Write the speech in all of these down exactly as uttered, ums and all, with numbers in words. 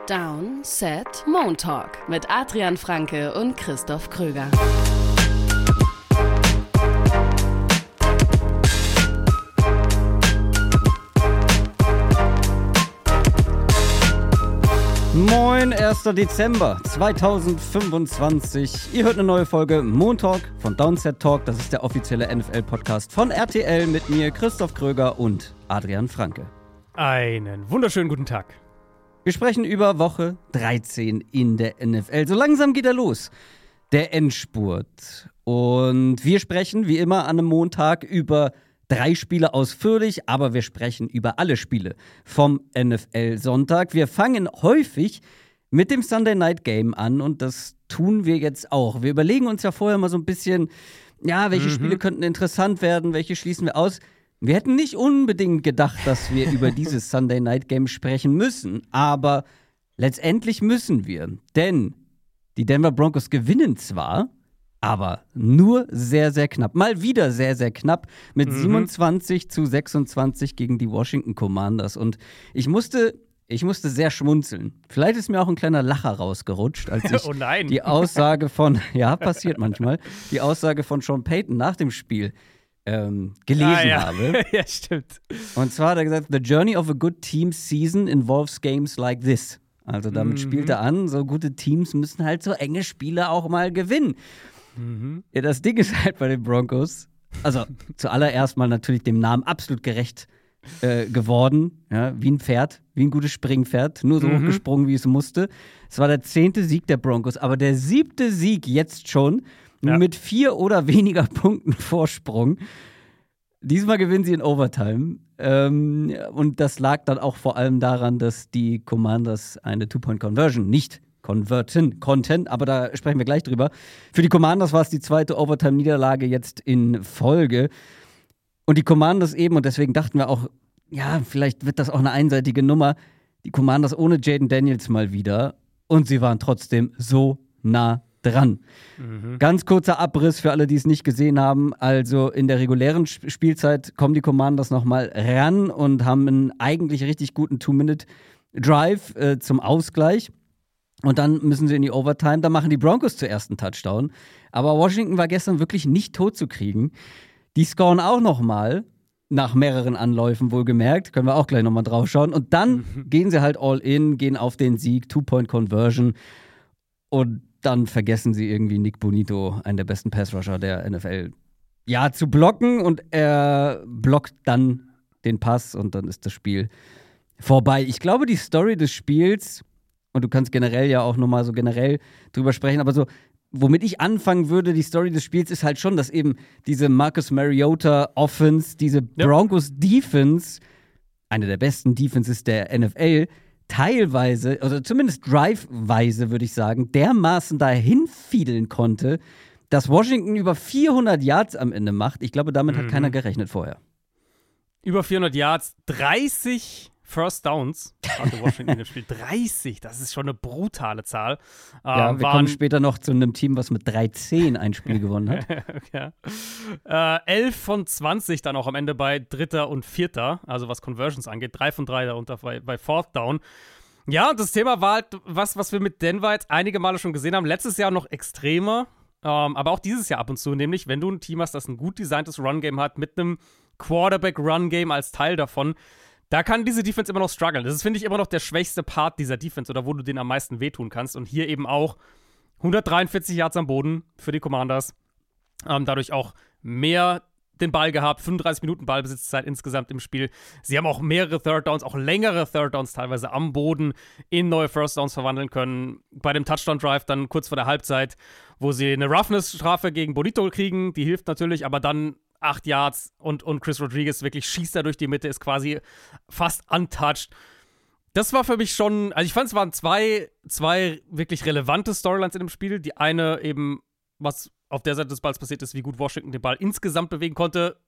Down, Set, Montalk mit Adrian Franke und Christoph Kröger. Moin, erster Dezember zweitausendfünfundzwanzig. Ihr hört eine neue Folge Montalk von Downset Talk. Das ist der offizielle N F L-Podcast von R T L mit mir, Christoph Kröger und Adrian Franke. Einen wunderschönen guten Tag. Wir sprechen über Woche dreizehn in der N F L. So langsam geht er los, der Endspurt. Und wir sprechen wie immer an einem Montag über drei Spiele ausführlich, aber wir sprechen über alle Spiele vom N F L-Sonntag. Wir fangen häufig mit dem Sunday Night Game an und das tun wir jetzt auch. Wir überlegen uns ja vorher mal so ein bisschen, ja, welche mhm. Spiele könnten interessant werden, welche schließen wir aus. Wir hätten nicht unbedingt gedacht, dass wir über dieses Sunday Night Game sprechen müssen, aber letztendlich müssen wir, denn die Denver Broncos gewinnen zwar, aber nur sehr, sehr knapp. Mal wieder sehr, sehr knapp mit mhm. siebenundzwanzig zu sechsundzwanzig gegen die Washington Commanders. Und ich musste, ich musste sehr schmunzeln. Vielleicht ist mir auch ein kleiner Lacher rausgerutscht, als ich oh nein. die Aussage von, ja, passiert manchmal, die Aussage von Sean Payton nach dem Spiel ähm, gelesen ah, ja. habe. Ja, stimmt. Und zwar hat er gesagt, the journey of a good team season involves games like this. Also damit mhm. spielt er an, so gute Teams müssen halt so enge Spiele auch mal gewinnen. Mhm. Ja, das Ding ist halt bei den Broncos, also zuallererst mal natürlich dem Namen absolut gerecht äh, geworden, ja, wie ein Pferd, wie ein gutes Springpferd, nur so mhm. hochgesprungen, wie es musste. Es war der zehnte Sieg der Broncos, aber der siebte Sieg jetzt schon, ja. mit vier oder weniger Punkten Vorsprung. Diesmal gewinnen sie in Overtime. Ähm, und das lag dann auch vor allem daran, dass die Commanders eine Two-Point-Conversion nicht konverten konnten, aber da sprechen wir gleich drüber. Für die Commanders war es die zweite Overtime-Niederlage jetzt in Folge. Und die Commanders eben, und deswegen dachten wir auch, ja, vielleicht wird das auch eine einseitige Nummer, die Commanders ohne Jaden Daniels mal wieder. Und sie waren trotzdem so nah dran. Mhm. Ganz kurzer Abriss für alle, die es nicht gesehen haben. Also in der regulären Spielzeit kommen die Commanders nochmal ran und haben einen eigentlich richtig guten Two-Minute-Drive äh, zum Ausgleich. Und dann müssen sie in die Overtime, da machen die Broncos zuerst einen Touchdown. Aber Washington war gestern wirklich nicht tot zu kriegen. Die scoren auch nochmal, nach mehreren Anläufen wohlgemerkt, können wir auch gleich nochmal drauf schauen. Und dann mhm. gehen sie halt all in, gehen auf den Sieg, Two-Point-Conversion. Und dann vergessen sie irgendwie Nick Bonito, einen der besten Pass-Rusher der N F L, ja, zu blocken. Und er blockt dann den Pass und dann ist das Spiel vorbei. Ich glaube, die Story des Spiels, und du kannst generell ja auch nochmal so generell drüber sprechen, aber so, womit ich anfangen würde, die Story des Spiels ist halt schon, dass eben diese Marcus Mariota Offense, diese ja. Broncos Defense, eine der besten Defenses der N F L, teilweise, also zumindest driveweise, würde ich sagen, dermaßen dahin fiedeln konnte, dass Washington über vierhundert Yards am Ende macht. Ich glaube, damit mhm. hat keiner gerechnet vorher. Über vierhundert Yards, dreißig First Downs hatte Washington in dem Spiel. dreißig, das ist schon eine brutale Zahl. Ja, ähm, wir waren, kommen später noch zu einem Team, was mit dreizehn ein Spiel gewonnen hat. okay. äh, elf von zwanzig dann auch am Ende bei dritter und vierter, also was Conversions angeht. drei von drei darunter bei, bei Fourth Down. Ja, und das Thema war halt was, was wir mit Denver jetzt einige Male schon gesehen haben. Letztes Jahr noch extremer, ähm, aber auch dieses Jahr ab und zu. Nämlich, wenn du ein Team hast, das ein gut designtes Run-Game hat, mit einem Quarterback-Run-Game als Teil davon, da kann diese Defense immer noch strugglen. Das ist, finde ich, immer noch der schwächste Part dieser Defense oder wo du denen am meisten wehtun kannst. Und hier eben auch hundertdreiundvierzig Yards am Boden für die Commanders. Ähm, dadurch auch mehr den Ball gehabt, fünfunddreißig Minuten Ballbesitzzeit insgesamt im Spiel. Sie haben auch mehrere Third Downs, auch längere Third Downs teilweise am Boden in neue First Downs verwandeln können. Bei dem Touchdown-Drive dann kurz vor der Halbzeit, wo sie eine Roughness-Strafe gegen Bonito kriegen, die hilft natürlich, aber dann acht Yards und, und Chris Rodriguez wirklich schießt da durch die Mitte, ist quasi fast untouched. Das war für mich schon, also ich fand, es waren zwei, zwei wirklich relevante Storylines in dem Spiel. Die eine eben, was auf der Seite des Balls passiert ist, wie gut Washington den Ball insgesamt bewegen konnte.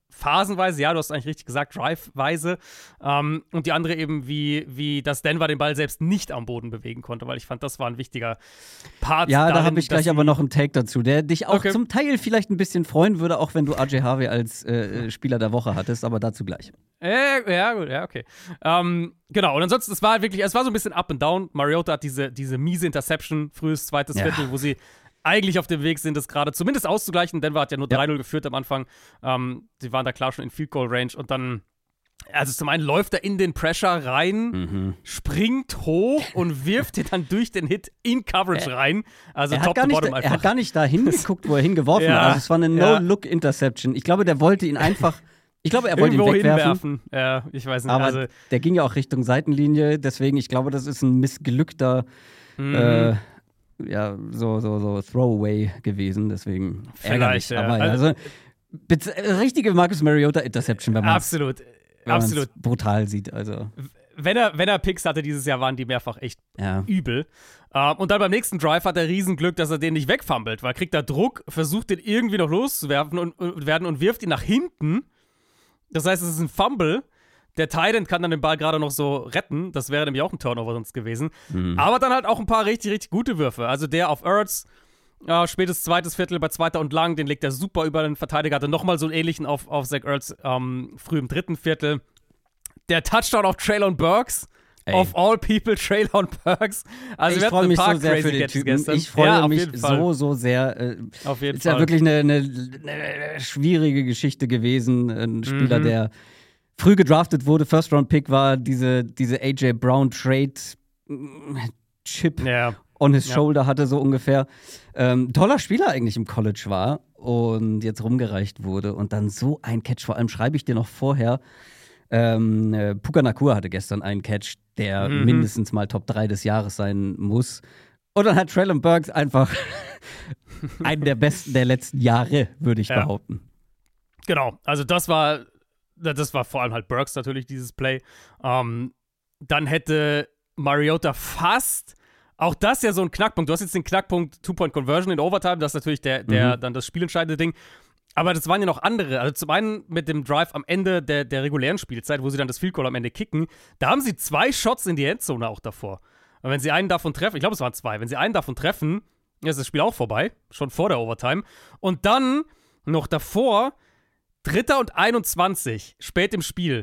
phasenweise, ja, du hast eigentlich richtig gesagt, driveweise. Ähm, und die andere eben, wie, wie dass Denver den Ball selbst nicht am Boden bewegen konnte, weil ich fand, das war ein wichtiger Part. Ja, darin, da habe ich gleich aber noch einen Take dazu, der dich auch okay. zum Teil vielleicht ein bisschen freuen würde, auch wenn du R J Harvey als äh, Spieler der Woche hattest, aber dazu gleich. Äh, ja, gut, ja, okay. Ähm, genau, und ansonsten, es war halt wirklich, es war so ein bisschen up and down. Mariota hat diese, diese miese Interception, frühes zweites Ja. Viertel, wo sie eigentlich auf dem Weg sind, das gerade zumindest auszugleichen. Denver hat ja nur Ja. drei null geführt am Anfang. Ähm, sie waren da klar schon in Field Goal Range und dann, also zum einen läuft er in den Pressure rein, Mhm. springt hoch und wirft ihn dann durch den Hit in Coverage Er- rein. Also Er top hat, gar to nicht, bottom er einfach. hat gar nicht da hingeguckt, wo er hingeworfen Ja. hat. Also es war eine Ja. No-Look-Interception. Ich glaube, der wollte ihn einfach, ich glaube, er wollte ihn Irgendwo wegwerfen. hinwerfen. Ja, ich weiß nicht. Aber also, der ging ja auch Richtung Seitenlinie, deswegen, ich glaube, das ist ein missglückter mhm. äh, ja, so, so, so Throwaway gewesen, deswegen ärgerlich. Vielleicht, ja. Aber ja, also, bez- richtige Marcus Mariota Interception, wenn man es absolut. Absolut. brutal sieht. Also, Wenn er, wenn er Picks hatte dieses Jahr, waren die mehrfach echt ja. übel. Ähm, und dann beim nächsten Drive hat er Riesenglück, dass er den nicht wegfummelt, weil kriegt er Druck, versucht den irgendwie noch loszuwerfen und, und, werden und wirft ihn nach hinten. Das heißt, es ist ein Fumble. Der Tight End kann dann den Ball gerade noch so retten. Das wäre nämlich auch ein Turnover sonst gewesen. Mhm. Aber dann halt auch ein paar richtig, richtig gute Würfe. Also der auf Ertz, äh, spätes zweites Viertel bei zweiter und lang, den legt er super über den Verteidiger. Hatte nochmal so einen ähnlichen auf, auf Zach Ertz ähm, früh im dritten Viertel. Der Touchdown auf Traylon Burks. Ey. Of all people, Traylon Burks. Also Ich wir freue hatten ein mich paar so sehr crazy für den Catches Typen. gestern. Ich freue ja, auf mich jeden Fall. so, so sehr. Äh, Auf jeden ist Fall. ja wirklich eine, eine, eine schwierige Geschichte gewesen. Ein Spieler, Mhm. der früh gedraftet wurde, First-Round-Pick war, diese, diese A J Brown-Trade-Chip Ja. on his Ja. shoulder hatte, so ungefähr. Ähm, toller Spieler eigentlich im College war und jetzt rumgereicht wurde und dann so ein Catch, vor allem schreibe ich dir noch vorher, ähm, äh, Puka Nacua hatte gestern einen Catch, der Mhm. mindestens mal Top drei des Jahres sein muss. Und dann hat Traylon Burks einfach einen der besten der letzten Jahre, würde ich Ja. behaupten. Genau, also das war, das war vor allem halt Burks natürlich, dieses Play. Ähm, dann hätte Mariota fast, auch das ja so ein Knackpunkt. Du hast jetzt den Knackpunkt Two-Point-Conversion in Overtime, das ist natürlich der, der Mhm. dann das spielentscheidende Ding. Aber das waren ja noch andere. Also zum einen mit dem Drive am Ende der, der regulären Spielzeit, wo sie dann das Field Goal am Ende kicken, da haben sie zwei Shots in die Endzone auch davor. Und wenn sie einen davon treffen, ich glaube, es waren zwei, wenn sie einen davon treffen, ist das Spiel auch vorbei, schon vor der Overtime. Und dann noch davor, Dritter und einundzwanzig, spät im Spiel.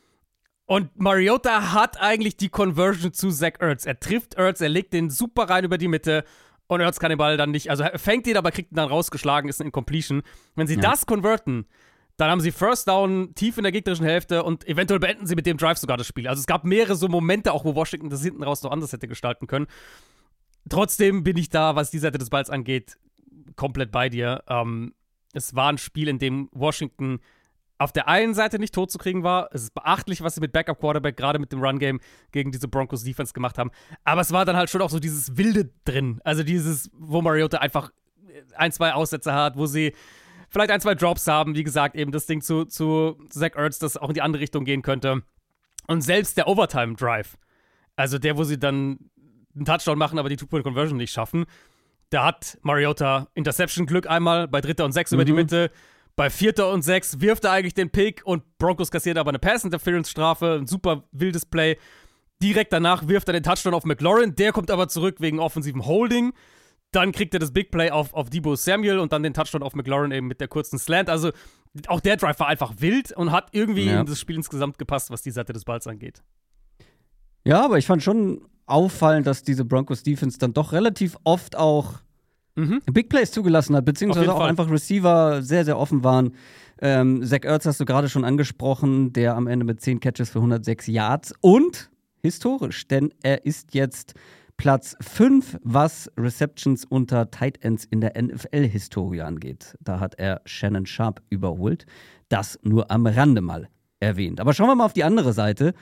Und Mariota hat eigentlich die Conversion zu Zach Ertz. Er trifft Ertz, er legt den super rein über die Mitte und Ertz kann den Ball dann nicht, also er fängt ihn, aber kriegt ihn dann rausgeschlagen, ist ein Incompletion. Wenn sie Ja. das converten, dann haben sie First Down tief in der gegnerischen Hälfte und eventuell beenden sie mit dem Drive sogar das Spiel. Also es gab mehrere so Momente, auch wo Washington das hinten raus noch anders hätte gestalten können. Trotzdem bin ich da, was die Seite des Balls angeht, komplett bei dir. Ähm, es war ein Spiel, in dem Washington auf der einen Seite nicht tot zu kriegen war. Es ist beachtlich, was sie mit Backup-Quarterback gerade mit dem Run-Game gegen diese Broncos-Defense gemacht haben. Aber es war dann halt schon auch so dieses Wilde drin. Also dieses, wo Mariota einfach ein, zwei Aussätze hat, wo sie vielleicht ein, zwei Drops haben. Wie gesagt, eben das Ding zu, zu Zach Ertz, das auch in die andere Richtung gehen könnte. Und selbst der Overtime-Drive, also der, wo sie dann einen Touchdown machen, aber die Two-Point-Conversion nicht schaffen, da hat Mariota Interception-Glück einmal bei Dritter und Sechs Mhm. über die Mitte. Bei Vierter und Sechs wirft er eigentlich den Pick und Broncos kassiert aber eine Pass-Interference-Strafe. Ein super wildes Play. Direkt danach wirft er den Touchdown auf McLaurin. Der kommt aber zurück wegen offensivem Holding. Dann kriegt er das Big Play auf, auf Deebo Samuel und dann den Touchdown auf McLaurin eben mit der kurzen Slant. Also auch der Drive war einfach wild und hat irgendwie Ja. in das Spiel insgesamt gepasst, was die Seite des Balls angeht. Ja, aber ich fand schon auffallend, dass diese Broncos-Defense dann doch relativ oft auch Mhm. Big Plays zugelassen hat, Auf beziehungsweise jeden auch Fall. einfach Receiver sehr, sehr offen waren. Ähm, Zach Ertz hast du gerade schon angesprochen, der am Ende mit zehn Catches für hundertsechs Yards und historisch, denn er ist jetzt Platz fünf, was Receptions unter Tight Ends in der N F L-Historie angeht. Da hat er Shannon Sharp überholt. Das nur am Rande mal erwähnt. Aber schauen wir mal auf die andere Seite.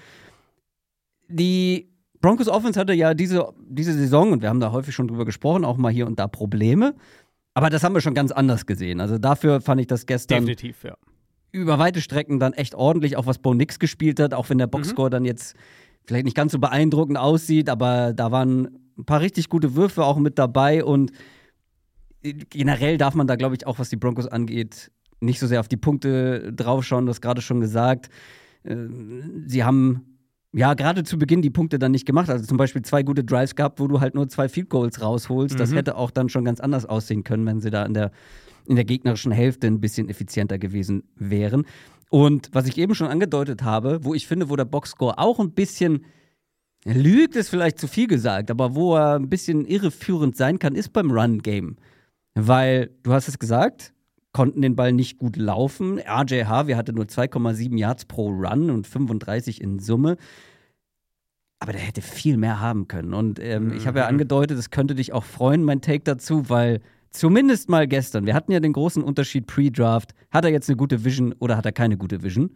Die Broncos Offense hatte ja diese, diese Saison, und wir haben da häufig schon drüber gesprochen, auch mal hier und da Probleme. Aber das haben wir schon ganz anders gesehen. Also dafür fand ich das gestern Definitiv, ja. über weite Strecken dann echt ordentlich, auch was Bo Nix gespielt hat, auch wenn der Boxscore dann jetzt vielleicht nicht ganz so beeindruckend aussieht, aber da waren ein paar richtig gute Würfe auch mit dabei und generell darf man da, glaube ich, auch was die Broncos angeht, nicht so sehr auf die Punkte draufschauen, du hast gerade schon gesagt. Äh, sie haben ja gerade zu Beginn die Punkte dann nicht gemacht. Also zum Beispiel zwei gute Drives gehabt, wo du halt nur zwei Field Goals rausholst. Mhm. Das hätte auch dann schon ganz anders aussehen können, wenn sie da in der, in der gegnerischen Hälfte ein bisschen effizienter gewesen wären. Und was ich eben schon angedeutet habe, wo ich finde, wo der Boxscore auch ein bisschen lügt, ist vielleicht zu viel gesagt, aber wo er ein bisschen irreführend sein kann, ist beim Run-Game. Weil, du hast es gesagt, konnten den Ball nicht gut laufen. R J Harvey hatte nur zwei Komma sieben Yards pro Run und fünfunddreißig in Summe. Aber der hätte viel mehr haben können. Und ähm, mhm. ich habe ja angedeutet, es könnte dich auch freuen, mein Take dazu, weil zumindest mal gestern, wir hatten ja den großen Unterschied Pre-Draft, hat er jetzt eine gute Vision oder hat er keine gute Vision?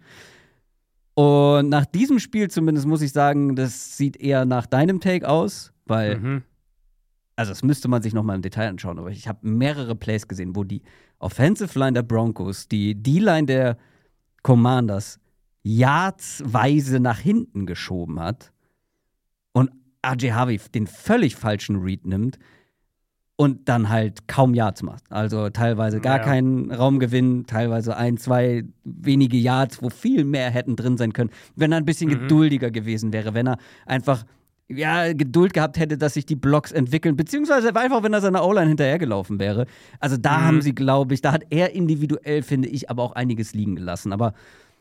Und nach diesem Spiel zumindest muss ich sagen, das sieht eher nach deinem Take aus, weil mhm. also das müsste man sich noch mal im Detail anschauen, aber ich habe mehrere Plays gesehen, wo die Offensive Line der Broncos, die D-Line der Commanders yardsweise nach hinten geschoben hat und R J Harvey den völlig falschen Read nimmt und dann halt kaum Yards macht. Also teilweise gar ja. keinen Raumgewinn, teilweise ein, zwei wenige Yards, wo viel mehr hätten drin sein können, wenn er ein bisschen mhm. geduldiger gewesen wäre, wenn er einfach ja, Geduld gehabt hätte, dass sich die Blocks entwickeln, beziehungsweise einfach, wenn er seiner O-Line hinterhergelaufen wäre. Also da mhm. haben sie, glaube ich, da hat er individuell, finde ich, aber auch einiges liegen gelassen. Aber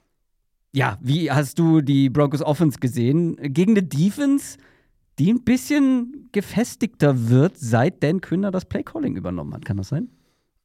ja, wie hast du die Broncos Offense gesehen? Gegen eine Defense, die ein bisschen gefestigter wird, seit Dan Quinn das Playcalling übernommen hat. Kann das sein?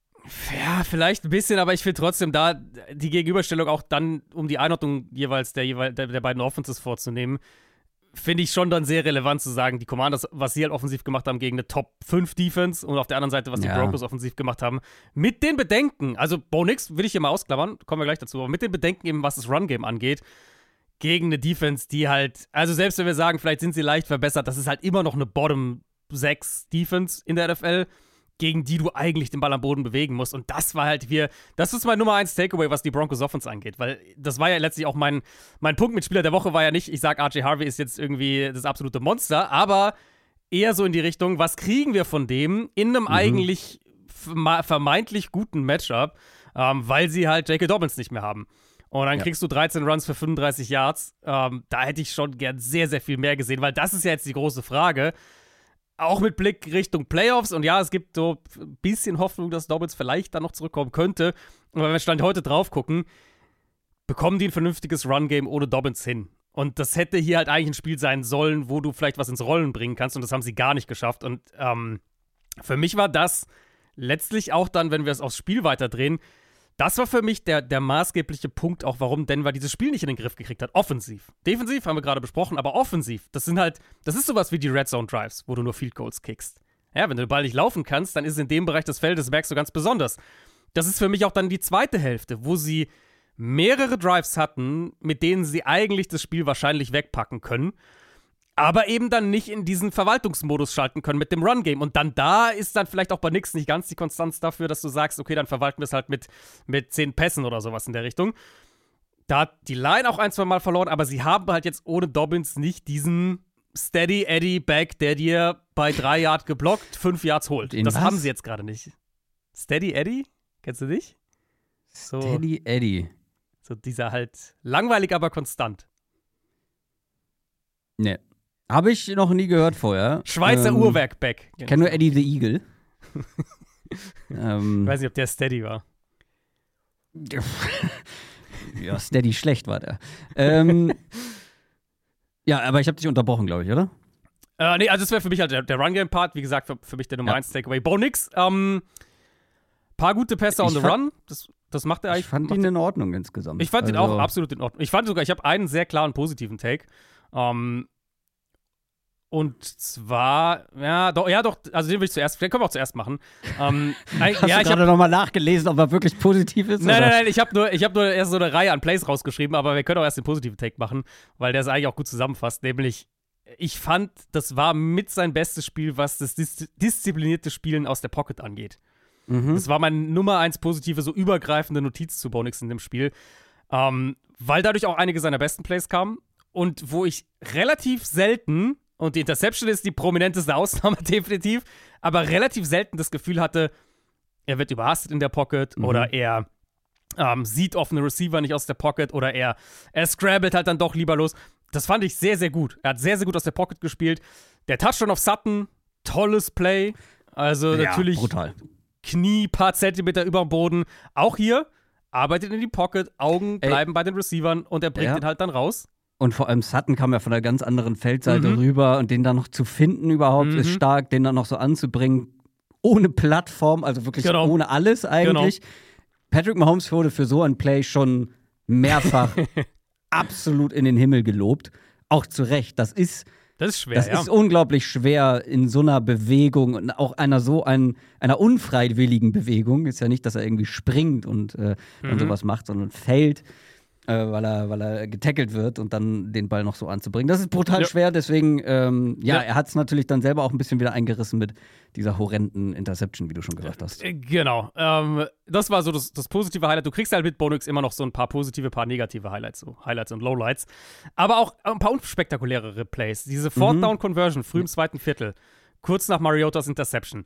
Ja, vielleicht ein bisschen, aber ich will trotzdem da die Gegenüberstellung auch dann, um die Einordnung jeweils der, jeweils der, der beiden Offenses vorzunehmen, finde ich schon dann sehr relevant zu sagen, die Commanders, was sie halt offensiv gemacht haben gegen eine Top fünf Defense und auf der anderen Seite, was die ja. Broncos offensiv gemacht haben. Mit den Bedenken, also Bo Nix will ich hier mal ausklammern, kommen wir gleich dazu, aber mit den Bedenken eben, was das Run-Game angeht, gegen eine Defense, die halt, also selbst wenn wir sagen, vielleicht sind sie leicht verbessert, das ist halt immer noch eine Bottom sechs Defense in der N F L, gegen die du eigentlich den Ball am Boden bewegen musst. Und das war halt wir, das ist mein Nummer eins Takeaway, was die Broncos Offense angeht. Weil das war ja letztlich auch mein, mein Punkt mit Spieler der Woche war ja nicht, ich sag, R J Harvey ist jetzt irgendwie das absolute Monster, aber eher so in die Richtung, was kriegen wir von dem in einem mhm. eigentlich vermeintlich guten Matchup, ähm, weil sie halt J K. Dobbins nicht mehr haben. Und dann ja. kriegst du dreizehn Runs für fünfunddreißig Yards. Ähm, da hätte ich schon gern sehr, sehr viel mehr gesehen, weil das ist ja jetzt die große Frage. Auch mit Blick Richtung Playoffs. Und ja, es gibt so ein bisschen Hoffnung, dass Dobbins vielleicht dann noch zurückkommen könnte. Und wenn wir Stand heute drauf gucken, bekommen die ein vernünftiges Run-Game ohne Dobbins hin. Und das hätte hier halt eigentlich ein Spiel sein sollen, wo du vielleicht was ins Rollen bringen kannst. Und das haben sie gar nicht geschafft. Und ähm, für mich war das letztlich auch dann, wenn wir es aufs Spiel weiterdrehen, das war für mich der, der maßgebliche Punkt, auch warum Denver dieses Spiel nicht in den Griff gekriegt hat. Offensiv. Defensiv haben wir gerade besprochen, aber offensiv, das sind halt, das ist sowas wie die Red Zone Drives, wo du nur Field Goals kickst. Ja, wenn du den Ball nicht laufen kannst, dann ist es in dem Bereich des Feldes, merkst du ganz besonders. Das ist für mich auch dann die zweite Hälfte, wo sie mehrere Drives hatten, mit denen sie eigentlich das Spiel wahrscheinlich wegpacken können, aber eben dann nicht in diesen Verwaltungsmodus schalten können mit dem Run-Game. Und dann da ist dann vielleicht auch bei Nix nicht ganz die Konstanz dafür, dass du sagst, okay, dann verwalten wir es halt mit, mit zehn Pässen oder sowas in der Richtung. Da hat die Line auch ein, zwei Mal verloren, aber sie haben halt jetzt ohne Dobbins nicht diesen Steady Eddie Back, der dir bei drei Yard geblockt, fünf Yards holt. In das was? haben sie jetzt gerade nicht. Steady Eddie? Kennst du dich? So, Steady Eddie. So dieser halt langweilig, aber konstant. Nee. Habe ich noch nie gehört vorher. Schweizer ähm, Uhrwerk-Back. Ich kenne nur Eddie the Eagle. ähm, ich weiß nicht, ob der Steady war. Ja, Steady schlecht war der. ähm, ja, aber ich habe dich unterbrochen, glaube ich, oder? Äh, nee, also das wäre für mich halt der, der Run-Game-Part. Wie gesagt, für, für mich der Nummer eins ja. Takeaway. Bo Nix, ähm, paar gute Pässe on the fand, Run. Das, das macht er eigentlich. Ich fand ihn in Ordnung insgesamt. Ich fand also, ihn auch absolut in Ordnung. Ich fand sogar, ich habe einen sehr klaren positiven Take. Ähm, Und zwar, ja doch, ja doch, also den will ich zuerst, den können wir auch zuerst machen. Ähm, Hast ja, du gerade nochmal nachgelesen, ob er wirklich positiv ist? Nein, oder? nein, nein, ich habe nur, ich hab nur erst so eine Reihe an Plays rausgeschrieben, aber wir können auch erst den positiven Take machen, weil der es eigentlich auch gut zusammenfasst. Nämlich, ich fand, das war mit sein bestes Spiel, was das dis- disziplinierte Spielen aus der Pocket angeht. Mhm. Das war mein Nummer eins positive, so übergreifende Notiz zu Bo Nix in dem Spiel. Ähm, weil dadurch auch einige seiner besten Plays kamen und wo ich relativ selten und die Interception ist die prominenteste Ausnahme, definitiv. Aber relativ selten das Gefühl hatte, er wird überhastet in der Pocket mhm. oder er ähm, sieht offene Receiver nicht aus der Pocket oder er, er scrabbelt halt dann doch lieber los. Das fand ich sehr, sehr gut. Er hat sehr, sehr gut aus der Pocket gespielt. Der Touchdown auf Sutton, tolles Play. Also ja, natürlich brutal. Knie, paar Zentimeter über dem Boden. Auch hier arbeitet in die Pocket, Augen bleiben Ey. bei den Receivern und er bringt ja. den halt dann raus. Und vor allem Sutton kam ja von einer ganz anderen Feldseite mhm. rüber und den dann noch zu finden überhaupt mhm. ist stark, den dann noch so anzubringen, ohne Plattform, also wirklich genau. ohne alles eigentlich. Genau. Patrick Mahomes wurde für so ein Play schon mehrfach absolut in den Himmel gelobt. Auch zu Recht. Das ist, das ist schwer, das ja. ist unglaublich schwer in so einer Bewegung und auch einer so ein, einer unfreiwilligen Bewegung. Ist ja nicht, dass er irgendwie springt und äh, dann mhm. sowas macht, sondern fällt. Äh, weil, er, weil er getackelt wird und dann den Ball noch so anzubringen. Das ist brutal ja. schwer, deswegen, ähm, ja, ja, er hat es natürlich dann selber auch ein bisschen wieder eingerissen mit dieser horrenden Interception, wie du schon gesagt hast. Genau. Ähm, das war so das, das positive Highlight. Du kriegst halt mit Bonix immer noch so ein paar positive, paar negative Highlights, so Highlights und Lowlights. Aber auch ein paar unspektakulärere Plays. Diese Fourth-Down-Conversion früh im zweiten Viertel, kurz nach Mariotas Interception.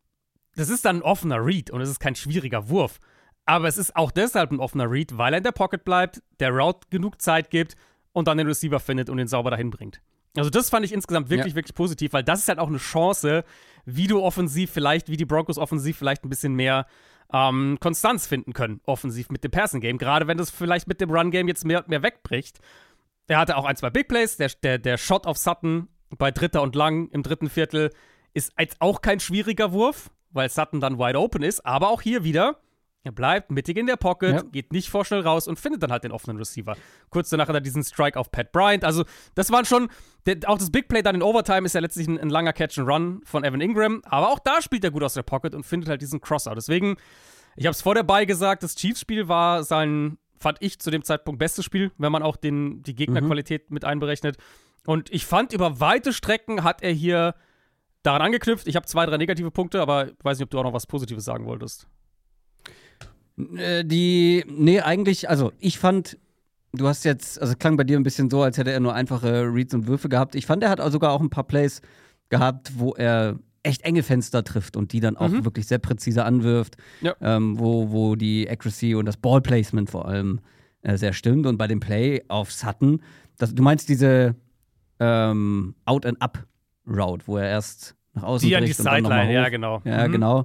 Das ist dann ein offener Read und es ist kein schwieriger Wurf. Aber es ist auch deshalb ein offener Read, weil er in der Pocket bleibt, der Route genug Zeit gibt und dann den Receiver findet und ihn sauber dahin bringt. Also das fand ich insgesamt wirklich, ja. wirklich positiv, weil das ist halt auch eine Chance, wie du offensiv vielleicht, wie die Broncos offensiv vielleicht ein bisschen mehr ähm, Konstanz finden können, offensiv mit dem Passing-Game. Gerade wenn das vielleicht mit dem Run-Game jetzt mehr, mehr wegbricht. Er hatte auch ein, zwei Big Plays. Der, der, der Shot auf Sutton bei Dritter und Lang im dritten Viertel ist jetzt auch kein schwieriger Wurf, weil Sutton dann wide open ist. Aber auch hier wieder, er bleibt mittig in der Pocket, ja. geht nicht vorschnell raus und findet dann halt den offenen Receiver. Kurz danach hat er diesen Strike auf Pat Bryant. Also, das waren schon, der, auch das Big Play dann in Overtime ist ja letztlich ein, ein langer Catch-and-Run von Evan Ingram. Aber auch da spielt er gut aus der Pocket und findet halt diesen Crosser. Deswegen, ich habe es vor der Bye gesagt, das Chiefs-Spiel war sein, fand ich zu dem Zeitpunkt, bestes Spiel, wenn man auch den, die Gegnerqualität mhm. mit einberechnet. Und ich fand, über weite Strecken hat er hier daran angeknüpft. Ich habe zwei, drei negative Punkte, aber ich weiß nicht, ob du auch noch was Positives sagen wolltest. Die, nee, eigentlich, also ich fand, du hast jetzt, also es klang bei dir ein bisschen so, als hätte er nur einfache Reads und Würfe gehabt. Ich fand, er hat sogar auch ein paar Plays gehabt, wo er echt enge Fenster trifft und die dann auch mhm. wirklich sehr präzise anwirft, ja. ähm, wo, wo die Accuracy und das Ballplacement vor allem äh, sehr stimmt. Und bei dem Play auf Sutton, das, du meinst diese ähm, Out-and-Up-Route, wo er erst nach außen die an die bricht und dann Sideline, hoch. ja, genau. Ja, mhm. genau.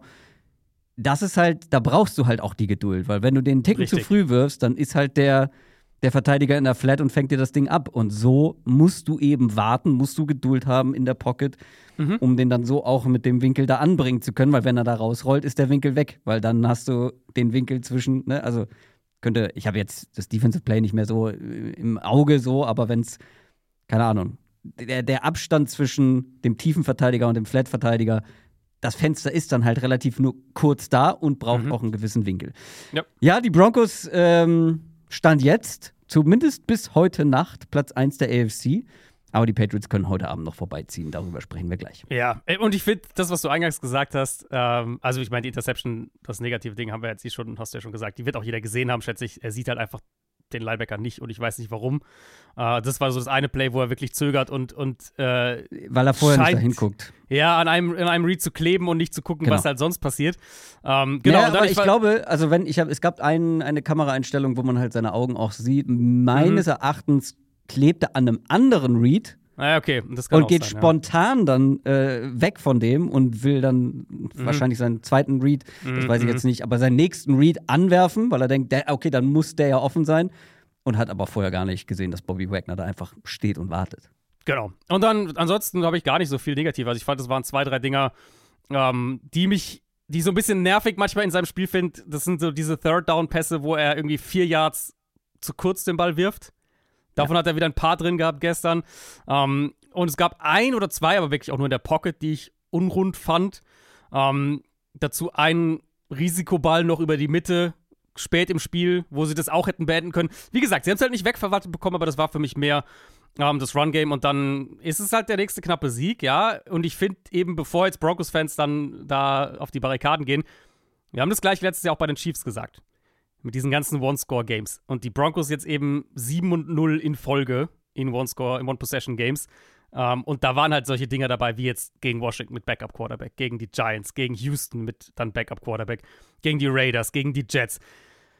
Das ist halt, da brauchst du halt auch die Geduld, weil wenn du den Ticken Richtig. zu früh wirfst, dann ist halt der, der Verteidiger in der Flat und fängt dir das Ding ab. Und so musst du eben warten, musst du Geduld haben in der Pocket, mhm. um den dann so auch mit dem Winkel da anbringen zu können, weil wenn er da rausrollt, ist der Winkel weg, weil dann hast du den Winkel zwischen, ne, also könnte, ich habe jetzt das Defensive Play nicht mehr so im Auge so, aber wenn es, keine Ahnung, der, der Abstand zwischen dem tiefen Verteidiger und dem Flat-Verteidiger, das Fenster ist dann halt relativ nur kurz da und braucht mhm. auch einen gewissen Winkel. Ja, ja die Broncos ähm, stand jetzt, zumindest bis heute Nacht, Platz eins der A F C. Aber die Patriots können heute Abend noch vorbeiziehen. Darüber sprechen wir gleich. Ja, und ich finde, das, was du eingangs gesagt hast, ähm, also ich meine, die Interception, das negative Ding haben wir jetzt schon, hast du ja schon gesagt, die wird auch jeder gesehen haben, schätze ich. Er sieht halt einfach den Linebacker nicht und ich weiß nicht warum. Äh, das war so das eine Play, wo er wirklich zögert und, und äh, weil er vorher scheint, nicht dahin guckt. Ja, an einem, in einem Read zu kleben und nicht zu gucken, genau. was halt sonst passiert. Ähm, genau. Ja, und dann aber ich, ich glaube, also wenn ich habe, es gab ein, eine Kameraeinstellung, wo man halt seine Augen auch sieht. Meines mhm. Erachtens klebt er an einem anderen Read. Ah, okay. Das kann und auch geht sein, spontan ja. dann äh, weg von dem und will dann mhm. wahrscheinlich seinen zweiten Read, mhm. das weiß ich jetzt nicht, aber seinen nächsten Read anwerfen, weil er denkt, der, okay, dann muss der ja offen sein. Und hat aber vorher gar nicht gesehen, dass Bobby Wagner da einfach steht und wartet. Genau. Und dann, ansonsten habe ich gar nicht so viel negativ. Also ich fand, es waren zwei, drei Dinger, ähm, die mich, die so ein bisschen nervig manchmal in seinem Spiel finde. Das sind so diese Third-Down-Pässe, wo er irgendwie vier Yards zu kurz den Ball wirft. Davon ja. hat er wieder ein paar drin gehabt gestern. Ähm, und es gab ein oder zwei, aber wirklich auch nur in der Pocket, die ich unrund fand. Ähm, dazu einen Risikoball noch über die Mitte, spät im Spiel, wo sie das auch hätten beenden können. Wie gesagt, sie haben es halt nicht wegverwaltet bekommen, aber das war für mich mehr ähm, das Run-Game und dann ist es halt der nächste knappe Sieg, ja. Und ich finde eben, bevor jetzt Broncos-Fans dann da auf die Barrikaden gehen, wir haben das gleich letztes Jahr auch bei den Chiefs gesagt, mit diesen ganzen One-Score-Games. Und die Broncos jetzt eben sieben und null in Folge in One-Score, in One-Possession-Games. Um, und da waren halt solche Dinger dabei, wie jetzt gegen Washington mit Backup-Quarterback, gegen die Giants, gegen Houston mit dann Backup-Quarterback, gegen die Raiders, gegen die Jets.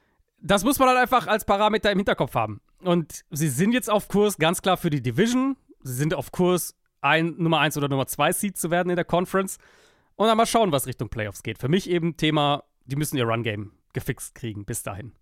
das muss man halt einfach als Parameter im Hinterkopf haben. Und sie sind jetzt auf Kurs ganz klar für die Division. Sie sind auf Kurs, ein Nummer eins oder Nummer zwei Seed zu werden in der Conference. Und dann mal schauen, was Richtung Playoffs geht. Für mich eben Thema, die müssen ihr Run-Game gefixt kriegen bis dahin.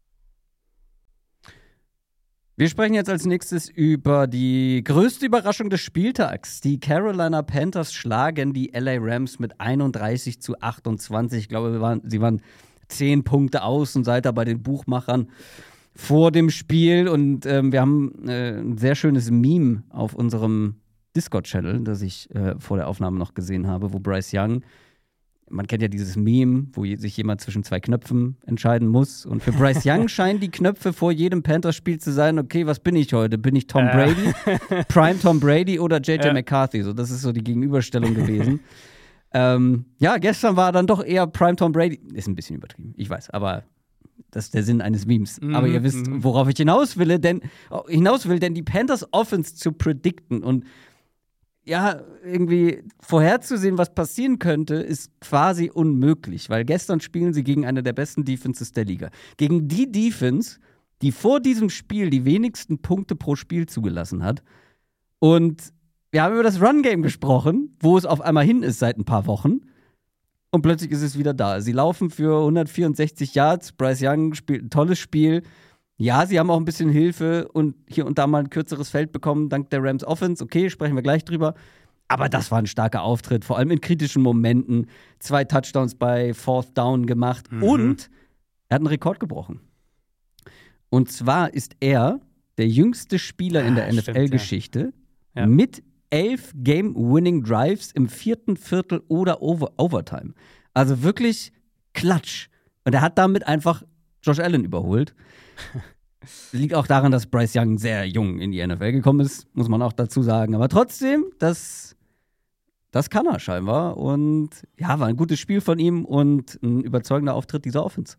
Wir sprechen jetzt als nächstes über die größte Überraschung des Spieltags. Die Carolina Panthers schlagen die L A Rams mit einunddreißig zu achtundzwanzig. Ich glaube, wir waren, sie waren zehn Punkte Außenseiter bei den Buchmachern vor dem Spiel. Und ähm, wir haben äh, ein sehr schönes Meme auf unserem Discord-Channel, das ich äh, vor der Aufnahme noch gesehen habe, wo Bryce Young, man kennt ja dieses Meme, wo sich jemand zwischen zwei Knöpfen entscheiden muss. Und für Bryce Young scheinen die Knöpfe vor jedem Panthers-Spiel zu sein, okay, was bin ich heute? Bin ich Tom äh. Brady, Prime Tom Brady oder J J ja. McCarthy? So, das ist so die Gegenüberstellung gewesen. ähm, ja, gestern war dann doch eher Prime Tom Brady. Ist ein bisschen übertrieben, ich weiß, aber das ist der Sinn eines Memes. Mhm, aber ihr wisst, mhm. worauf ich hinaus will, denn, hinaus will, denn die Panthers Offense zu predikten und ja, irgendwie vorherzusehen, was passieren könnte, ist quasi unmöglich, weil gestern spielen sie gegen eine der besten Defenses der Liga. Gegen die Defense, die vor diesem Spiel die wenigsten Punkte pro Spiel zugelassen hat. Und wir haben über das Run-Game gesprochen, wo es auf einmal hin ist seit ein paar Wochen. Und plötzlich ist es wieder da. Sie laufen für hundertvierundsechzig Yards. Bryce Young spielt ein tolles Spiel. Ja, sie haben auch ein bisschen Hilfe und hier und da mal ein kürzeres Feld bekommen, dank der Rams Offense. Okay, sprechen wir gleich drüber. Aber das war ein starker Auftritt, vor allem in kritischen Momenten. Zwei Touchdowns bei Fourth Down gemacht mhm. und er hat einen Rekord gebrochen. Und zwar ist er der jüngste Spieler ah, in der N F L-Geschichte ja. Ja. mit elf Game-Winning-Drives im vierten Viertel oder Over- Overtime. Also wirklich Klatsch. Und er hat damit einfach Josh Allen überholt. Liegt auch daran, dass Bryce Young sehr jung in die N F L gekommen ist, muss man auch dazu sagen. Aber trotzdem, das, das kann er scheinbar. Und ja, war ein gutes Spiel von ihm und ein überzeugender Auftritt dieser Offense.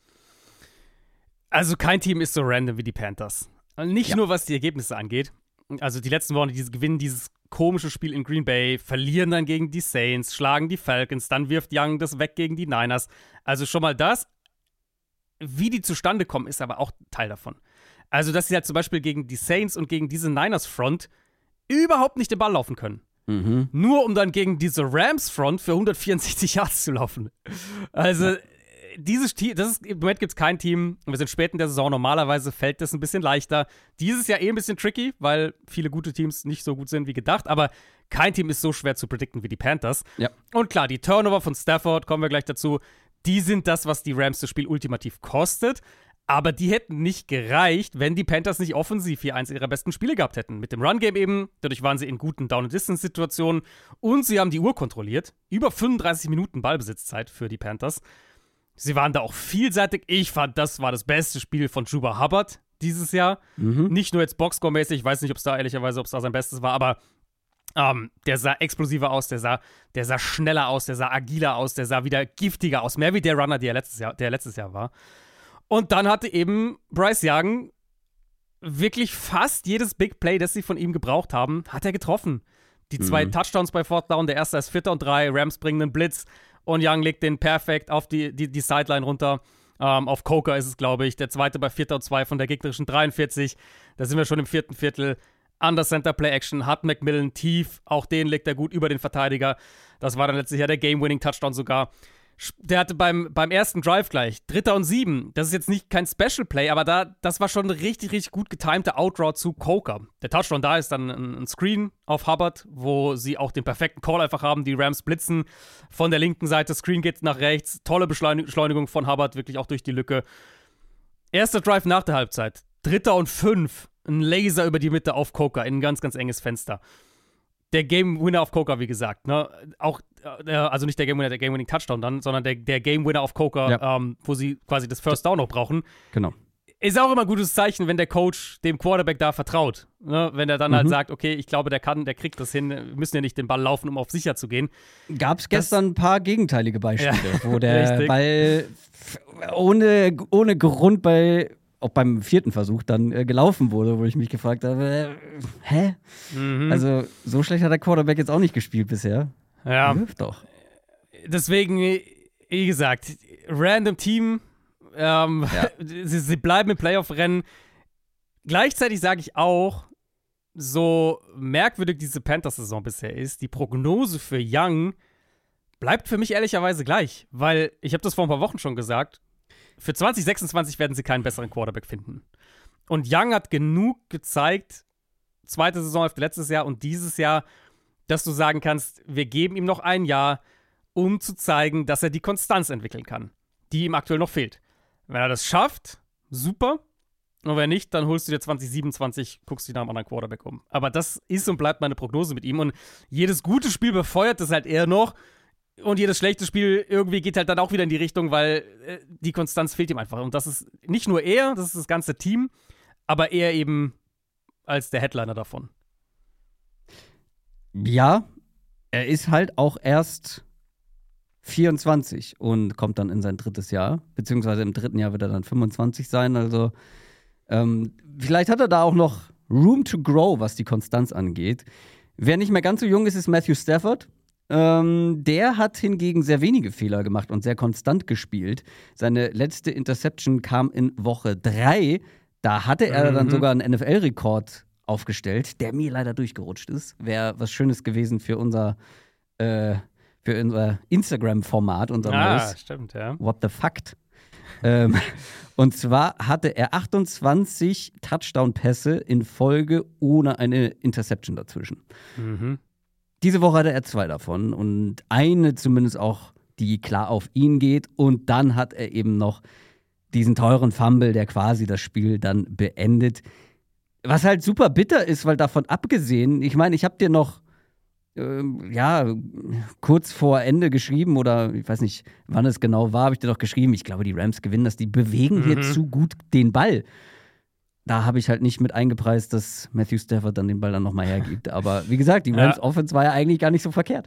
Also kein Team ist so random wie die Panthers. Nicht ja. nur, was die Ergebnisse angeht. Also die letzten Wochen, die gewinnen dieses komische Spiel in Green Bay, verlieren dann gegen die Saints, schlagen die Falcons, dann wirft Young das weg gegen die Niners. Also schon mal das. Wie die zustande kommen, ist aber auch Teil davon. Also, dass sie halt zum Beispiel gegen die Saints und gegen diese Niners-Front überhaupt nicht den Ball laufen können. Mhm. Nur um dann gegen diese Rams-Front für hundertvierundsechzig Yards zu laufen. Also, ja. dieses Team, das ist, im Moment gibt es kein Team, wir sind spät in der Saison, normalerweise fällt das ein bisschen leichter. Dieses Jahr eh ein bisschen tricky, weil viele gute Teams nicht so gut sind wie gedacht, aber kein Team ist so schwer zu predikten wie die Panthers. Ja. Und klar, die Turnover von Stafford, kommen wir gleich dazu, die sind das, was die Rams das Spiel ultimativ kostet. Aber die hätten nicht gereicht, wenn die Panthers nicht offensiv hier eins ihrer besten Spiele gehabt hätten. Mit dem Run-Game eben, dadurch waren sie in guten Down-and-Distance-Situationen und sie haben die Uhr kontrolliert. Über fünfunddreißig Minuten Ballbesitzzeit für die Panthers. Sie waren da auch vielseitig. Ich fand, das war das beste Spiel von Chuba Hubbard dieses Jahr. Mhm. Nicht nur jetzt Boxscore-mäßig, ich weiß nicht, ob es da ehrlicherweise, ob es da sein Bestes war, aber Um, der sah explosiver aus, der sah, der sah schneller aus, der sah agiler aus, der sah wieder giftiger aus. Mehr wie der Runner, der letztes Jahr, der letztes Jahr war. Und dann hatte eben Bryce Young wirklich fast jedes Big Play, das sie von ihm gebraucht haben, hat er getroffen. Die zwei mhm. Touchdowns bei Fourth Down, der erste ist Vierter und drei, Rams bringen einen Blitz und Young legt den perfekt auf die, die, die Sideline runter. Um, auf Coker ist es, glaube ich. Der zweite bei Vierter und zwei von der gegnerischen dreiundvierzig. Da sind wir schon im vierten Viertel. Under Center Play Action, hat McMillan tief, auch den legt er gut über den Verteidiger. Das war dann letztlich ja der Game-Winning-Touchdown sogar. Der hatte beim, beim ersten Drive gleich, Dritter und sieben, das ist jetzt nicht kein Special Play, aber da, das war schon eine richtig, richtig gut getimte Outroute zu Coker. Der Touchdown da ist dann ein, ein Screen auf Hubbard, wo sie auch den perfekten Call einfach haben, die Rams blitzen von der linken Seite, Screen geht nach rechts, tolle Beschleunigung von Hubbard, wirklich auch durch die Lücke. Erster Drive nach der Halbzeit, Dritter und fünf, ein Laser über die Mitte auf Coker in ein ganz, ganz enges Fenster. Der Game-Winner auf Coker, wie gesagt, ne? Auch, äh, also nicht der Game-Winner, der Game-Winning-Touchdown dann, sondern der, der Game-Winner auf Coker, ja. ähm, wo sie quasi das First Down noch brauchen. Genau. Ist auch immer ein gutes Zeichen, wenn der Coach dem Quarterback da vertraut. Ne? Wenn er dann mhm. halt sagt, okay, ich glaube, der kann, der kriegt das hin, wir müssen ja nicht den Ball laufen, um auf sicher zu gehen. Gab es gestern ein paar gegenteilige Beispiele, ja. wo der Ball ohne, ohne Grund bei auch beim vierten Versuch dann äh, gelaufen wurde, wo ich mich gefragt habe, äh, hä? Mhm. Also so schlecht hat der Quarterback jetzt auch nicht gespielt bisher. Ja. Hilft doch. Deswegen, wie gesagt, random Team, Ähm, Ja. sie, sie bleiben im Playoff-Rennen. Gleichzeitig sage ich auch, so merkwürdig diese Panthers-Saison bisher ist, die Prognose für Young bleibt für mich ehrlicherweise gleich. Weil, ich habe das vor ein paar Wochen schon gesagt, für zwanzig sechsundzwanzig werden sie keinen besseren Quarterback finden. Und Young hat genug gezeigt, zweite Saisonhälfte letztes Jahr und dieses Jahr, dass du sagen kannst, wir geben ihm noch ein Jahr, um zu zeigen, dass er die Konstanz entwickeln kann, die ihm aktuell noch fehlt. Wenn er das schafft, super. Und wenn nicht, dann holst du dir zwanzig siebenundzwanzig, guckst dich nach einem anderen Quarterback um. Aber das ist und bleibt meine Prognose mit ihm. Und jedes gute Spiel befeuert das halt eher noch. Und jedes schlechte Spiel irgendwie geht halt dann auch wieder in die Richtung, weil äh, die Konstanz fehlt ihm einfach. Und das ist nicht nur er, das ist das ganze Team, aber er eben als der Headliner davon. Ja, er ist halt auch erst vierundzwanzig und kommt dann in sein drittes Jahr. Beziehungsweise im dritten Jahr wird er dann fünfundzwanzig sein. Also ähm, vielleicht hat er da auch noch Room to grow, was die Konstanz angeht. Wer nicht mehr ganz so jung ist, ist Matthew Stafford. Ähm, der hat hingegen sehr wenige Fehler gemacht und sehr konstant gespielt. Seine letzte Interception kam in Woche drei. Da hatte er mhm. dann sogar einen N F L-Rekord aufgestellt, der mir leider durchgerutscht ist. Wäre was Schönes gewesen für unser, äh, für unser Instagram-Format, unser ah, neues. Stimmt, ja. What the Fact? ähm, und zwar hatte er achtundzwanzig Touchdown-Pässe in Folge ohne eine Interception dazwischen. Mhm. Diese Woche hatte er zwei davon und eine zumindest auch, die klar auf ihn geht. Und dann hat er eben noch diesen teuren Fumble, der quasi das Spiel dann beendet. Was halt super bitter ist, weil davon abgesehen, ich meine, ich habe dir noch ähm, ja, kurz vor Ende geschrieben oder ich weiß nicht, wann es genau war, habe ich dir doch geschrieben, ich glaube, die Rams gewinnen das, die bewegen Mhm. hier zu gut den Ball. Da habe ich halt nicht mit eingepreist, dass Matthew Stafford dann den Ball dann nochmal hergibt. Aber wie gesagt, die Rams Ja. Offense war ja eigentlich gar nicht so verkehrt.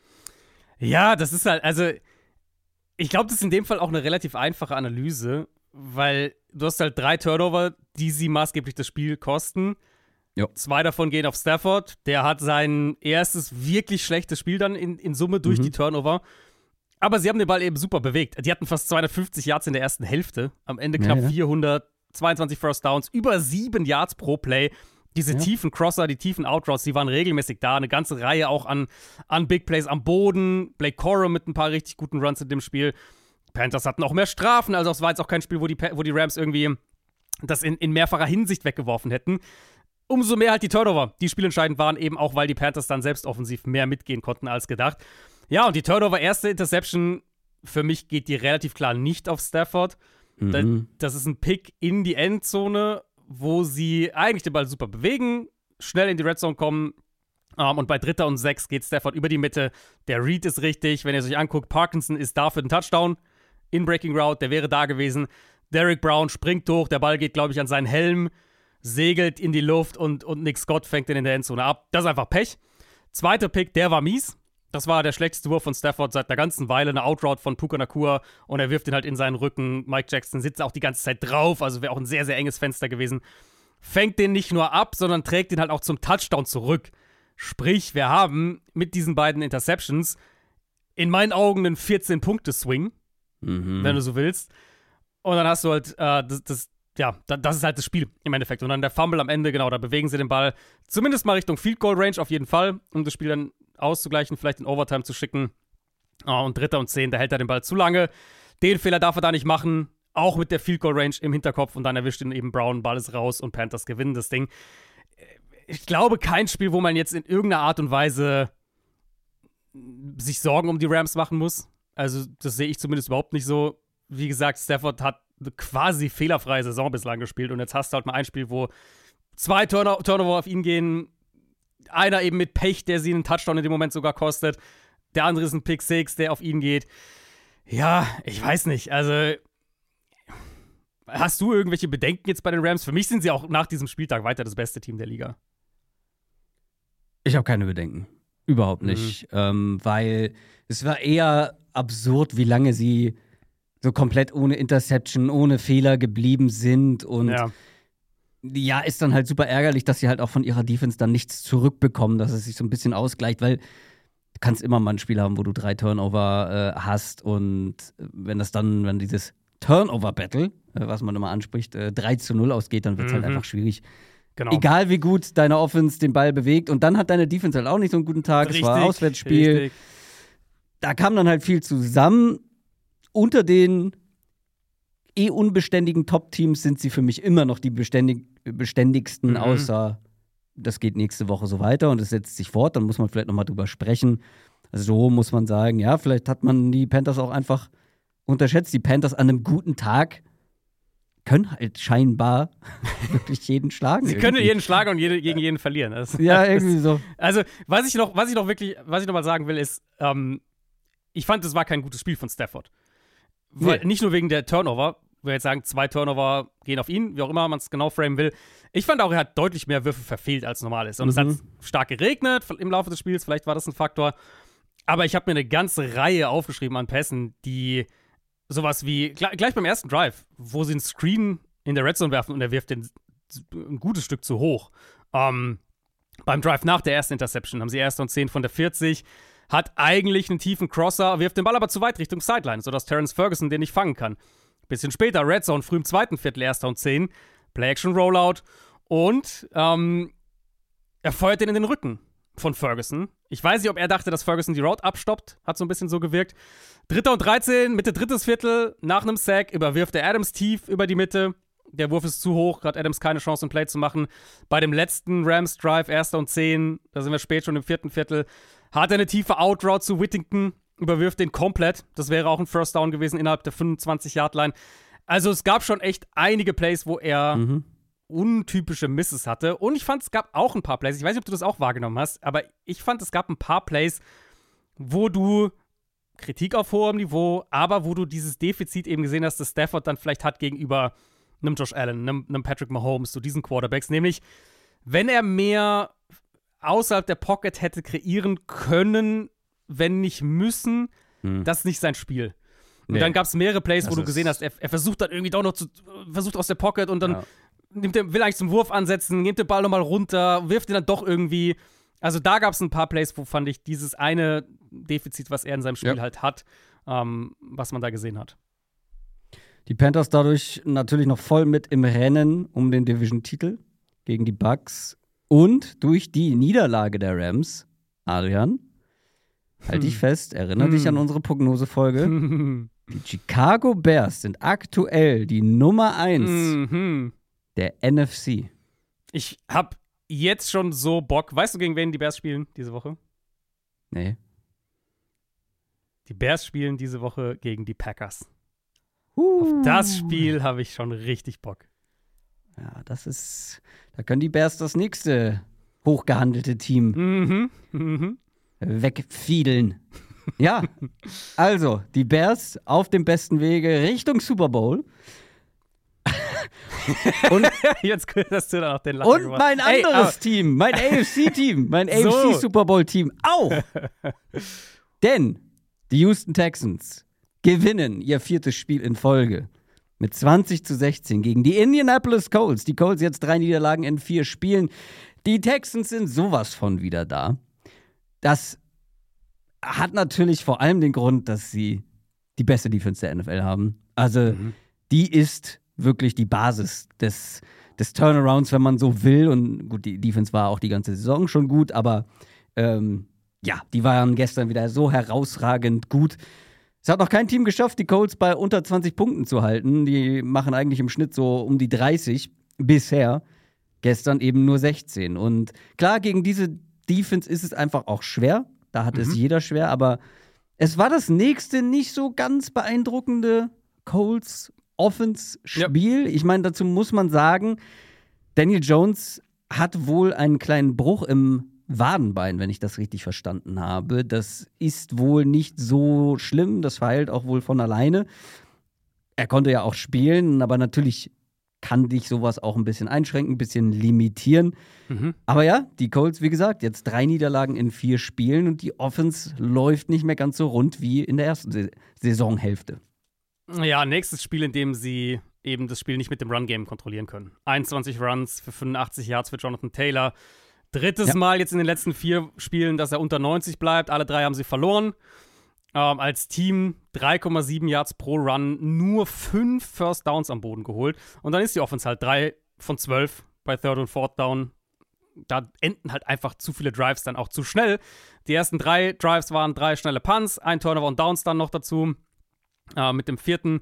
Ja, das ist halt, also ich glaube, das ist in dem Fall auch eine relativ einfache Analyse, weil du hast halt drei Turnover, die sie maßgeblich das Spiel kosten. Jo. Zwei davon gehen auf Stafford. Der hat sein erstes wirklich schlechtes Spiel dann in, in Summe durch Mhm. die Turnover. Aber sie haben den Ball eben super bewegt. Die hatten fast zweihundertfünfzig Yards in der ersten Hälfte. Am Ende knapp Ja, ja. vierhundertzweiundzwanzig First Downs, über sieben Yards pro Play. Diese Ja. tiefen Crosser, die tiefen Outroutes, die waren regelmäßig da. Eine ganze Reihe auch an, an Big Plays am Boden. Blake Corum mit ein paar richtig guten Runs in dem Spiel. Panthers hatten auch mehr Strafen, also es war jetzt auch kein Spiel, wo die, wo die Rams irgendwie das in, in mehrfacher Hinsicht weggeworfen hätten. Umso mehr halt die Turnover, die spielentscheidend waren, eben auch, weil die Panthers dann selbst offensiv mehr mitgehen konnten als gedacht. Ja, und die Turnover, erste Interception, für mich geht die relativ klar nicht auf Stafford. Mhm. Das ist ein Pick in die Endzone, wo sie eigentlich den Ball super bewegen, schnell in die Red Zone kommen. Um, und bei Dritter und Sechs geht Stafford über die Mitte. Der Read ist richtig. Wenn ihr es euch anguckt, Parkinson ist da für den Touchdown in Breaking Route. Der wäre da gewesen. Derrick Brown springt hoch. Der Ball geht, glaube ich, an seinen Helm, segelt in die Luft und, und Nick Scott fängt ihn in der Endzone ab. Das ist einfach Pech. Zweiter Pick, der war mies. Das war der schlechteste Wurf von Stafford seit einer ganzen Weile. Eine Outroute von Puka Nacua und er wirft ihn halt in seinen Rücken. Mike Jackson sitzt auch die ganze Zeit drauf. Also wäre auch ein sehr, sehr enges Fenster gewesen. Fängt den nicht nur ab, sondern trägt ihn halt auch zum Touchdown zurück. Sprich, wir haben mit diesen beiden Interceptions in meinen Augen einen vierzehn-Punkte-Swing, Mhm. wenn du so willst. Und dann hast du halt, äh, das, das, ja, das ist halt das Spiel im Endeffekt. Und dann der Fumble am Ende, genau, da bewegen sie den Ball zumindest mal Richtung Field Goal Range auf jeden Fall, um das Spiel dann auszugleichen, vielleicht in Overtime zu schicken. Oh, und Dritter und Zehn, da hält er den Ball zu lange. Den Fehler darf er da nicht machen, auch mit der Field Goal Range im Hinterkopf. Und dann erwischt ihn eben Brown, Ball ist raus und Panthers gewinnen das Ding. Ich glaube, kein Spiel, wo man jetzt in irgendeiner Art und Weise sich Sorgen um die Rams machen muss. Also, das sehe ich zumindest überhaupt nicht so. Wie gesagt, Stafford hat eine quasi fehlerfreie Saison bislang gespielt und jetzt hast du halt mal ein Spiel, wo zwei Turno- Turnover auf ihn gehen. Einer eben mit Pech, der sie einen Touchdown in dem Moment sogar kostet. Der andere ist ein Pick Six, der auf ihn geht. Ja, ich weiß nicht. Also, hast du irgendwelche Bedenken jetzt bei den Rams? Für mich sind sie auch nach diesem Spieltag weiter das beste Team der Liga. Ich habe keine Bedenken. Überhaupt nicht. Mhm. Ähm, weil es war eher absurd, wie lange sie so komplett ohne Interception, ohne Fehler geblieben sind. Und ja. ja, ist dann halt super ärgerlich, dass sie halt auch von ihrer Defense dann nichts zurückbekommen, dass es sich so ein bisschen ausgleicht, weil du kannst immer mal ein Spiel haben, wo du drei Turnover äh, hast und wenn das dann, wenn dieses Turnover-Battle, äh, was man immer anspricht, äh, drei zu null ausgeht, dann wird es Mhm. halt einfach schwierig. Genau. Egal wie gut deine Offense den Ball bewegt. Und dann hat deine Defense halt auch nicht so einen guten Tag. Richtig, es war ein Auswärtsspiel. richtig. Da kam dann halt viel zusammen. Unter den eh unbeständigen Top-Teams sind sie für mich immer noch die beständig, beständigsten, Mhm. außer das geht nächste Woche so weiter und es setzt sich fort. Dann muss man vielleicht noch mal drüber sprechen. Also so muss man sagen, ja, vielleicht hat man die Panthers auch einfach unterschätzt. Die Panthers an einem guten Tag können halt scheinbar wirklich jeden schlagen. Sie irgendwie. können jeden schlagen und jede, gegen jeden verlieren. Das, Ja, irgendwie so. Also, was ich noch, was ich noch wirklich, was ich noch mal sagen will, ist, ähm, ich fand, es war kein gutes Spiel von Stafford. Weil, Nee. Nicht nur wegen der Turnover, wir jetzt sagen, zwei Turnover gehen auf ihn, wie auch immer man es genau framen will. Ich fand auch, er hat deutlich mehr Würfe verfehlt, als normal ist. Und es Mhm. hat stark geregnet im Laufe des Spiels, vielleicht war das ein Faktor. Aber ich habe mir eine ganze Reihe aufgeschrieben an Pässen, die sowas wie, gleich, gleich beim ersten Drive, wo sie einen Screen in der Red Zone werfen und er wirft den ein gutes Stück zu hoch. Ähm, beim Drive nach der ersten Interception haben sie erste und zehn von der vierzig, hat eigentlich einen tiefen Crosser, wirft den Ball aber zu weit Richtung Sideline, sodass Terrence Ferguson den nicht fangen kann. Bisschen später, Red Zone, früh im zweiten Viertel, erster und zehn, Play-Action-Rollout und ähm, er feuert den in den Rücken von Ferguson. Ich weiß nicht, ob er dachte, dass Ferguson die Route abstoppt, hat so ein bisschen so gewirkt. Dritter und dreizehn, Mitte drittes Viertel, nach einem Sack überwirft der Adams tief über die Mitte. Der Wurf ist zu hoch, hat Adams keine Chance, einen Play zu machen. Bei dem letzten Rams-Drive, erster und zehn, da sind wir spät schon im vierten Viertel, hat er eine tiefe Outroute zu Whittington, überwirft den komplett. Das wäre auch ein First Down gewesen innerhalb der fünfundzwanzig-Yard-Line. Also es gab schon echt einige Plays, wo er Mhm. untypische Misses hatte. Und ich fand, es gab auch ein paar Plays, ich weiß nicht, ob du das auch wahrgenommen hast, aber ich fand, es gab ein paar Plays, wo du Kritik auf hohem Niveau, aber wo du dieses Defizit eben gesehen hast, das Stafford dann vielleicht hat gegenüber einem Josh Allen, einem, einem Patrick Mahomes, so diesen Quarterbacks, nämlich wenn er mehr außerhalb der Pocket hätte kreieren können, wenn nicht müssen, Hm. das ist nicht sein Spiel. Und Nee. dann gab es mehrere Plays, wo Das du ist- gesehen hast, er, er versucht dann irgendwie doch noch zu, versucht aus der Pocket und dann Ja. nimmt er, will eigentlich zum Wurf ansetzen, nimmt den Ball nochmal runter, wirft ihn dann doch irgendwie. Also da gab es ein paar Plays, wo fand ich dieses eine Defizit, was er in seinem Spiel Ja. halt hat, ähm, was man da gesehen hat. Die Panthers dadurch natürlich noch voll mit im Rennen um den Division-Titel gegen die Bucks. Und durch die Niederlage der Rams, Adrian, halt dich Hm. fest, erinnere dich Hm. an unsere Prognosefolge. Die Chicago Bears sind aktuell die Nummer eins Mhm. der N F C. Ich hab jetzt schon so Bock. Weißt du, gegen wen die Bears spielen diese Woche? Nee. Die Bears spielen diese Woche gegen die Packers. Uh. Auf das Spiel habe ich schon richtig Bock. Ja, das ist. Da können die Bears das nächste hochgehandelte Team Mhm. Mhm. wegfiedeln. Ja, also, die Bears auf dem besten Wege Richtung Super Bowl. und, Jetzt hast du dann auch den Lacher und gemacht. mein Ey, anderes Team, mein A F C-Team, mein So. A F C Super Bowl-Team auch. Denn die Houston Texans gewinnen ihr viertes Spiel in Folge mit zwanzig zu sechzehn gegen die Indianapolis Colts. Die Colts jetzt drei Niederlagen in vier Spielen. Die Texans sind sowas von wieder da. Das hat natürlich vor allem den Grund, dass sie die beste Defense der N F L haben. Also, Mhm. die ist wirklich die Basis des, des Turnarounds, wenn man so will. Und gut, die Defense war auch die ganze Saison schon gut, aber ähm, ja, die waren gestern wieder so herausragend gut. Es hat noch kein Team geschafft, die Colts bei unter zwanzig Punkten zu halten. Die machen eigentlich im Schnitt so um die dreißig bisher. Gestern eben nur sechzehn. Und klar, gegen diese Defense ist es einfach auch schwer. Da hat es Mhm. jeder schwer. Aber es war das nächste nicht so ganz beeindruckende Colts Offense-Spiel. Ich meine, dazu muss man sagen, Daniel Jones hat wohl einen kleinen Bruch im Wadenbein, wenn ich das richtig verstanden habe. Das ist wohl nicht so schlimm. Das verheilt auch wohl von alleine. Er konnte ja auch spielen, aber natürlich kann dich sowas auch ein bisschen einschränken, ein bisschen limitieren. Mhm. Aber ja, die Colts, wie gesagt, jetzt drei Niederlagen in vier Spielen und die Offense läuft nicht mehr ganz so rund wie in der ersten Sa- Saisonhälfte. Ja, nächstes Spiel, in dem sie eben das Spiel nicht mit dem Run-Game kontrollieren können. einundzwanzig Runs für fünfundachtzig Yards für Jonathan Taylor. Drittes Ja. Mal jetzt in den letzten vier Spielen, dass er unter neunzig bleibt. Alle drei haben sie verloren. ähm, als Team drei Komma sieben Yards pro Run, nur fünf First Downs am Boden geholt. Und dann ist die Offense halt drei von zwölf bei Third und Fourth Down. Da enden halt einfach zu viele Drives dann auch zu schnell. Die ersten drei Drives waren drei schnelle Punts, ein Turnover und Downs dann noch dazu. Äh, mit dem vierten,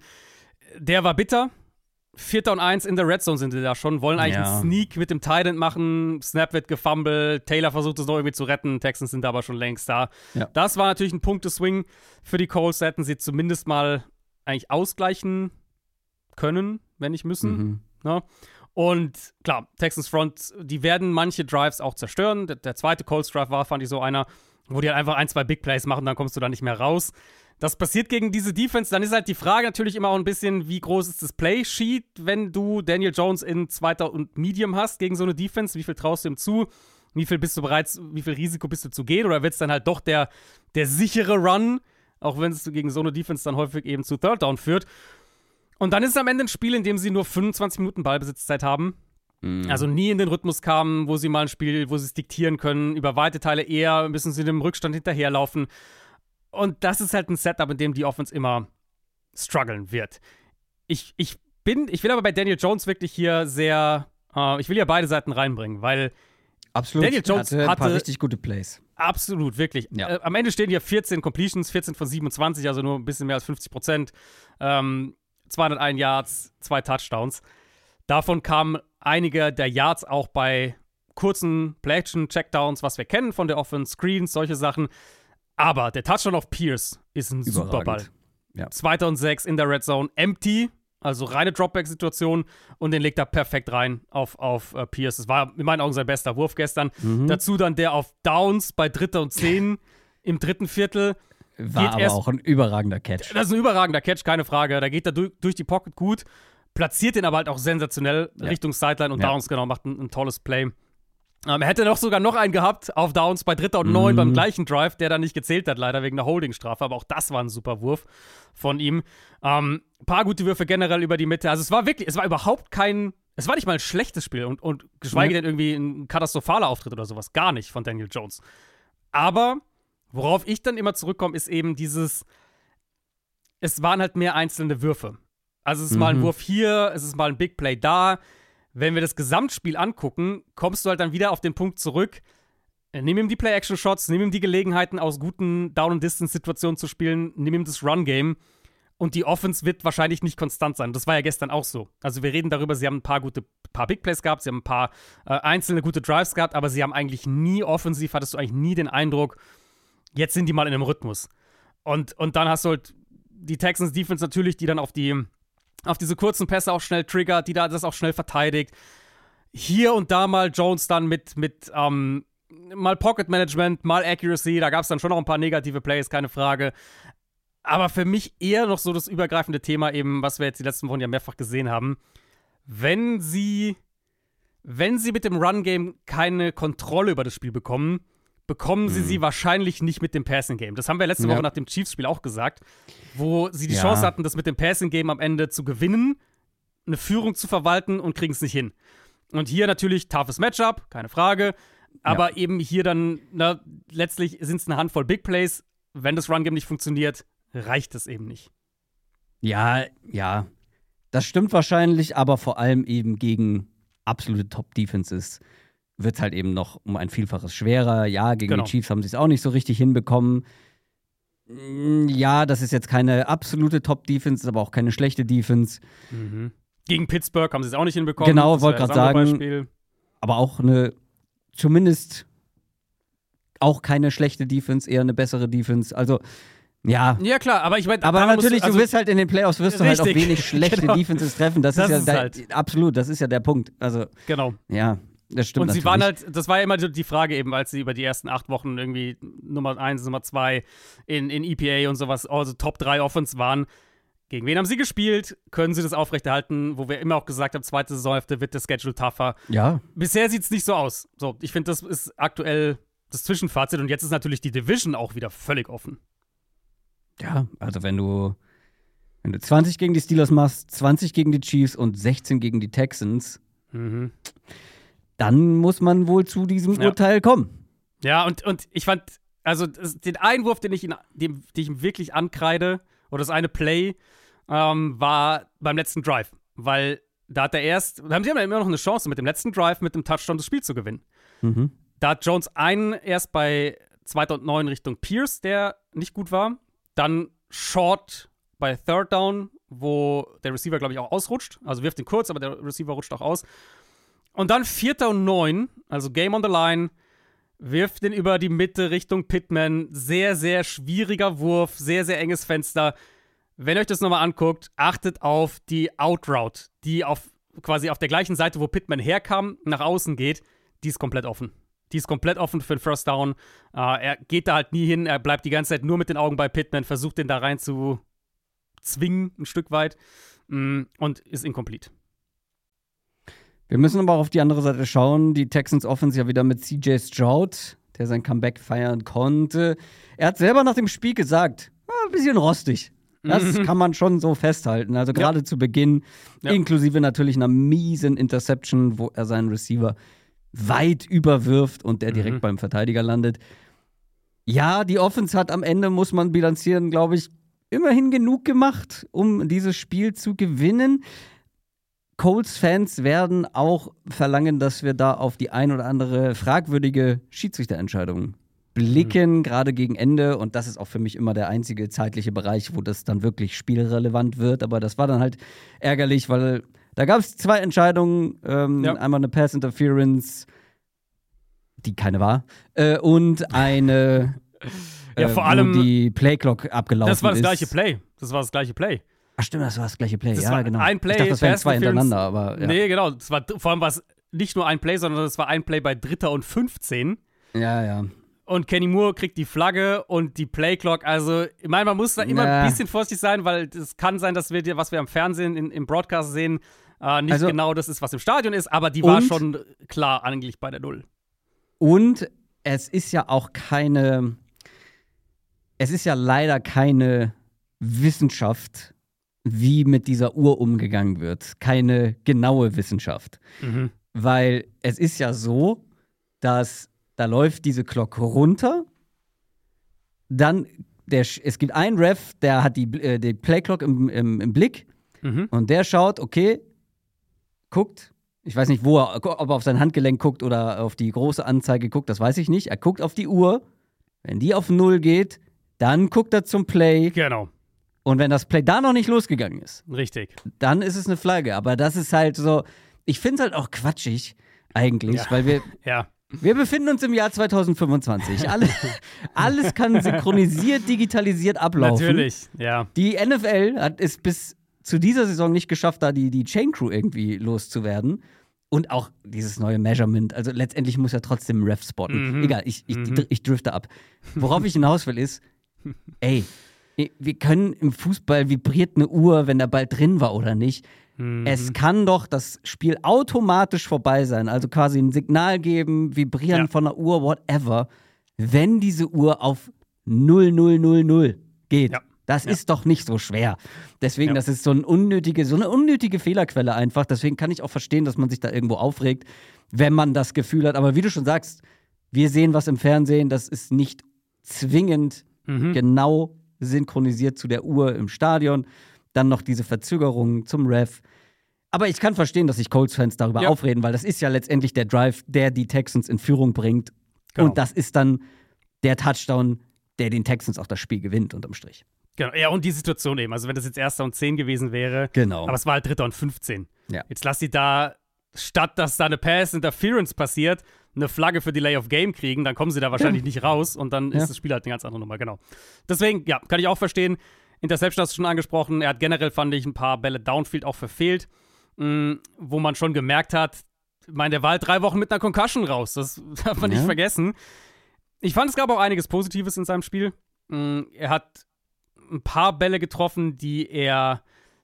der war bitter. Vierter und eins in der Red Zone sind sie da schon, wollen eigentlich Ja. einen Sneak mit dem Tight End machen. Snap wird gefummelt, Taylor versucht es noch irgendwie zu retten, Texans sind aber schon längst da. Ja. Das war natürlich ein Punkteswing für die Colts, da hätten sie zumindest mal eigentlich ausgleichen können, wenn nicht müssen. Mhm. Ne? Und klar, Texans Front, die werden manche Drives auch zerstören. Der, der zweite Colts Drive war, fand ich, so einer, wo die halt einfach ein, zwei Big Plays machen, dann kommst du da nicht mehr raus. Das passiert gegen diese Defense. Dann ist halt die Frage natürlich immer auch ein bisschen, wie groß ist das Play-Sheet, wenn du Daniel Jones in zweiter und Medium hast gegen so eine Defense. Wie viel traust du ihm zu? Wie viel bist du bereit, wie viel Risiko bist du zu gehen? Oder wird es dann halt doch der, der sichere Run, auch wenn es gegen so eine Defense dann häufig eben zu Third Down führt? Und dann ist es am Ende ein Spiel, in dem sie nur fünfundzwanzig Minuten Ballbesitzzeit haben. Mhm. Also nie in den Rhythmus kamen, wo sie mal ein Spiel, wo sie es diktieren können. Über weite Teile eher müssen sie dem Rückstand hinterherlaufen. Und das ist halt ein Setup, in dem die Offense immer strugglen wird. Ich, ich bin, ich will aber bei Daniel Jones wirklich hier sehr, äh, ich will ja beide Seiten reinbringen, weil Absolut. Daniel Jones hatte ein paar hatte- richtig gute Plays. absolut, wirklich. Ja. Äh, am Ende stehen hier vierzehn Completions, vierzehn von siebenundzwanzig, also nur ein bisschen mehr als fünfzig Prozent. Ähm, zweihunderteins Yards, zwei Touchdowns. Davon kamen einige der Yards auch bei kurzen Play-Action-Checkdowns, was wir kennen von der Offense, Screens, solche Sachen. Aber der Touchdown auf Pierce ist ein Überragend. super Ball. Ja. Zweiter und sechs in der Red Zone, empty, also reine Dropback-Situation und den legt er perfekt rein auf, auf uh, Pierce. Das war in meinen Augen sein bester Wurf gestern. Mhm. Dazu dann der auf Downs bei Dritter und Zehn im dritten Viertel. War geht aber erst- auch ein überragender Catch. Das ist ein überragender Catch, keine Frage. Da geht er durch, durch die Pocket gut, platziert den aber halt auch sensationell Ja. Richtung Sideline und Ja. Downs, genau, macht ein, ein tolles Play. Ähm, er hätte noch sogar noch einen gehabt auf Downs bei Dritter und Neun Mhm. beim gleichen Drive, der dann nicht gezählt hat, leider wegen der Holdingstrafe. Aber auch das war ein super Wurf von ihm. Ähm, ein paar gute Würfe generell über die Mitte. Also es war wirklich, es war überhaupt kein, es war nicht mal ein schlechtes Spiel und, und geschweige Ja. denn irgendwie ein katastrophaler Auftritt oder sowas. Gar nicht von Daniel Jones. Aber worauf ich dann immer zurückkomme, ist eben dieses, es waren halt mehr einzelne Würfe. Also es ist mal ein Mhm. Wurf hier, es ist mal ein Big Play da. Wenn wir das Gesamtspiel angucken, kommst du halt dann wieder auf den Punkt zurück, äh, nimm ihm die Play-Action-Shots, nimm ihm die Gelegenheiten, aus guten Down-and-Distance-Situationen zu spielen, nimm ihm das Run-Game und die Offense wird wahrscheinlich nicht konstant sein. Das war ja gestern auch so. Also wir reden darüber, sie haben ein paar gute, paar Big Plays gehabt, sie haben ein paar äh, einzelne gute Drives gehabt, aber sie haben eigentlich nie offensiv, hattest du eigentlich nie den Eindruck, jetzt sind die mal in einem Rhythmus. Und, und dann hast du halt die Texans-Defense natürlich, die dann auf die auf diese kurzen Pässe auch schnell triggert, die da das auch schnell verteidigt. Hier und da mal Jones dann mit, mit ähm, mal Pocket Management, mal Accuracy, da gab es dann schon noch ein paar negative Plays, keine Frage. Aber für mich eher noch so das übergreifende Thema eben, was wir jetzt die letzten Wochen ja mehrfach gesehen haben. Wenn sie, wenn sie mit dem Run-Game keine Kontrolle über das Spiel bekommen, bekommen sie Mhm. sie wahrscheinlich nicht mit dem Passing-Game. Das haben wir letzte Ja. Woche nach dem Chiefs-Spiel auch gesagt, wo sie die Ja. Chance hatten, das mit dem Passing-Game am Ende zu gewinnen, eine Führung zu verwalten und kriegen es nicht hin. Und hier natürlich toughes Matchup, keine Frage, aber eben hier dann, na, letztlich sind es eine Handvoll Big Plays. Wenn das Run-Game nicht funktioniert, reicht es eben nicht. Ja, ja. Das stimmt wahrscheinlich, aber vor allem eben gegen absolute Top-Defenses wird es halt eben noch um ein Vielfaches schwerer. Ja, gegen Genau. die Chiefs haben sie es auch nicht so richtig hinbekommen. Mm, Ja, das ist jetzt keine absolute Top-Defense, ist aber auch keine schlechte Defense. Mhm. Gegen Pittsburgh haben sie es auch nicht hinbekommen. Genau, Das wollte war gerade das andere sagen. Beispiel. Aber auch eine, zumindest auch keine schlechte Defense, eher eine bessere Defense. Also, ja. Ja, klar, aber ich meine, Aber daran musst natürlich, du, also, du wirst halt in den Playoffs wirst du halt auf Richtig, wenig schlechte genau. Defenses treffen. Das, Das ist ja ist da, halt. absolut, das ist ja der Punkt. Also, genau. ja, das stimmt Und sie natürlich. waren halt, das war ja immer die Frage eben, als sie über die ersten acht Wochen irgendwie Nummer eins, Nummer zwei in, in E P A und sowas, also Top drei Offense waren. Gegen wen haben sie gespielt? Können sie das aufrechterhalten? Wo wir immer auch gesagt haben, zweite Saisonhälfte wird der Schedule tougher. Ja, Bisher sieht es nicht so aus. So, ich finde, das ist aktuell das Zwischenfazit und jetzt ist natürlich die Division auch wieder völlig offen. ja, also wenn du wenn du zwanzig gegen die Steelers machst, zwanzig gegen die Chiefs und sechzehn gegen die Texans, Mhm. dann muss man wohl zu diesem Ja. Urteil kommen. Ja, und, und ich fand, also das, den Einwurf, den ich, ihn, dem, den ich ihm wirklich ankreide, oder das eine Play, ähm, war beim letzten Drive. Weil da hat er erst, da haben sie immer noch eine Chance, mit dem letzten Drive, mit dem Touchdown das Spiel zu gewinnen. Mhm. Da hat Jones einen erst bei zweiter und neun Richtung Pierce, der nicht gut war. Dann Short bei Third Down, wo der Receiver, glaube ich, auch ausrutscht. Also wirft ihn kurz, aber der Receiver rutscht auch aus. Und dann vierter und neun, also Game on the Line, wirft den über die Mitte Richtung Pittman. Sehr, sehr schwieriger Wurf, sehr, sehr enges Fenster. Wenn ihr euch das nochmal anguckt, achtet auf die Outroute, die auf quasi auf der gleichen Seite, wo Pittman herkam, nach außen geht. Die ist komplett offen. Die ist komplett offen für den First Down. Uh, er geht da halt nie hin. Er bleibt die ganze Zeit nur mit den Augen bei Pittman, versucht den da rein zu zwingen, ein Stück weit. Mm, und ist incomplete. Wir müssen aber auch auf die andere Seite schauen. Die Texans Offense ja wieder mit C J Stroud, der sein Comeback feiern konnte. Er hat selber nach dem Spiel gesagt, ah, ein bisschen rostig. Das mhm. kann man schon so festhalten. Also gerade ja. zu Beginn, ja. inklusive natürlich einer miesen Interception, wo er seinen Receiver weit überwirft und der direkt mhm. beim Verteidiger landet. Ja, die Offense hat am Ende, muss man bilanzieren, glaube ich, immerhin genug gemacht, um dieses Spiel zu gewinnen. Colts-Fans werden auch verlangen, dass wir da auf die ein oder andere fragwürdige Schiedsrichterentscheidung blicken, mhm. gerade gegen Ende. Und das ist auch für mich immer der einzige zeitliche Bereich, wo das dann wirklich spielrelevant wird. Aber das war dann halt ärgerlich, weil da gab es zwei Entscheidungen. Ähm, ja. Einmal eine Pass-Interference, die keine war, äh, und eine, ja, vor äh, allem, wo die Playclock abgelaufen ist. Das war das gleiche Play. Das war das gleiche Play. Ach stimmt, das war das gleiche Play. Das ja, war genau. Ein Play, ich dachte, das wären zwei hintereinander, aber ja. Nee, genau. Das war, vor allem war es nicht nur ein Play, sondern es war ein Play bei Dritter und fünfzehn. Ja, ja. Und Kenny Moore kriegt die Flagge und die Playclock. Also, ich meine, man muss da immer ja. ein bisschen vorsichtig sein, weil es kann sein, dass wir, dir, was wir am Fernsehen, in, im Broadcast sehen, äh, nicht also, genau das ist, was im Stadion ist, aber die war schon klar eigentlich bei der Null. Und es ist ja auch keine, es ist ja leider keine Wissenschaft, wie mit dieser Uhr umgegangen wird. Keine genaue Wissenschaft. Mhm. Weil es ist ja so, dass da läuft diese Clock runter, dann, der, es gibt einen Ref, der hat die, äh, die Playclock im, im, im Blick mhm. und der schaut, okay, guckt, ich weiß nicht, wo er, ob er auf sein Handgelenk guckt oder auf die große Anzeige guckt, das weiß ich nicht. Er guckt auf die Uhr, wenn die auf Null geht, dann guckt er zum Play. Genau. Und wenn das Play da noch nicht losgegangen ist, richtig, dann ist es eine Flagge. Aber das ist halt so, ich finde es halt auch quatschig eigentlich, ja. weil wir ja. Wir befinden uns im Jahr zwanzig fünfundzwanzig. Alle, alles kann synchronisiert, digitalisiert ablaufen. Natürlich, ja. Die N F L hat es bis zu dieser Saison nicht geschafft, da die, die Chain Crew irgendwie loszuwerden. Und auch dieses neue Measurement. Also letztendlich muss er trotzdem Ref spotten. Mhm. Egal, ich, ich, mhm. ich drifte ab. Worauf ich hinaus will ist, ey, wir können im Fußball vibriert eine Uhr, wenn der Ball drin war oder nicht. Mhm. Es kann doch das Spiel automatisch vorbei sein, also quasi ein Signal geben, vibrieren ja. von der Uhr, whatever, wenn diese Uhr auf null null null null geht. Ja. Das ja. ist doch nicht so schwer. Deswegen, ja. das ist so, ein unnötige, so eine unnötige Fehlerquelle einfach. Deswegen kann ich auch verstehen, dass man sich da irgendwo aufregt, wenn man das Gefühl hat. Aber wie du schon sagst, wir sehen was im Fernsehen, das ist nicht zwingend mhm. genau synchronisiert zu der Uhr im Stadion. Dann noch diese Verzögerungen zum Ref. Aber ich kann verstehen, dass sich Colts-Fans darüber ja. aufreden, weil das ist ja letztendlich der Drive, der die Texans in Führung bringt. Genau. Und das ist dann der Touchdown, der den Texans auch das Spiel gewinnt, unterm Strich. Genau, ja, und die Situation eben. Also, wenn das jetzt Erster und Zehn gewesen wäre. Genau. Aber es war halt Dritter und fünfzehn. Ja. Jetzt lass sie da, statt dass da eine Pass-Interference passiert, eine Flagge für Delay of Game kriegen, dann kommen sie da wahrscheinlich ja. nicht raus und dann ist ja. das Spiel halt eine ganz andere Nummer, genau. Deswegen, ja, kann ich auch verstehen. Interception hast du schon angesprochen. Er hat generell, fand ich, ein paar Bälle Downfield auch verfehlt, mh, wo man schon gemerkt hat, ich meine, der war halt drei Wochen mit einer Concussion raus. Das darf man ja. nicht vergessen. Ich fand, es gab auch einiges Positives in seinem Spiel. Mh, er hat ein paar Bälle getroffen, die er,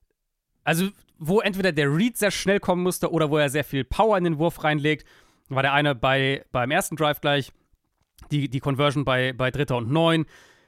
also wo entweder der Read sehr schnell kommen musste oder wo er sehr viel Power in den Wurf reinlegt. War der eine bei, beim ersten Drive gleich, die, die Conversion bei, bei Dritter und Neun.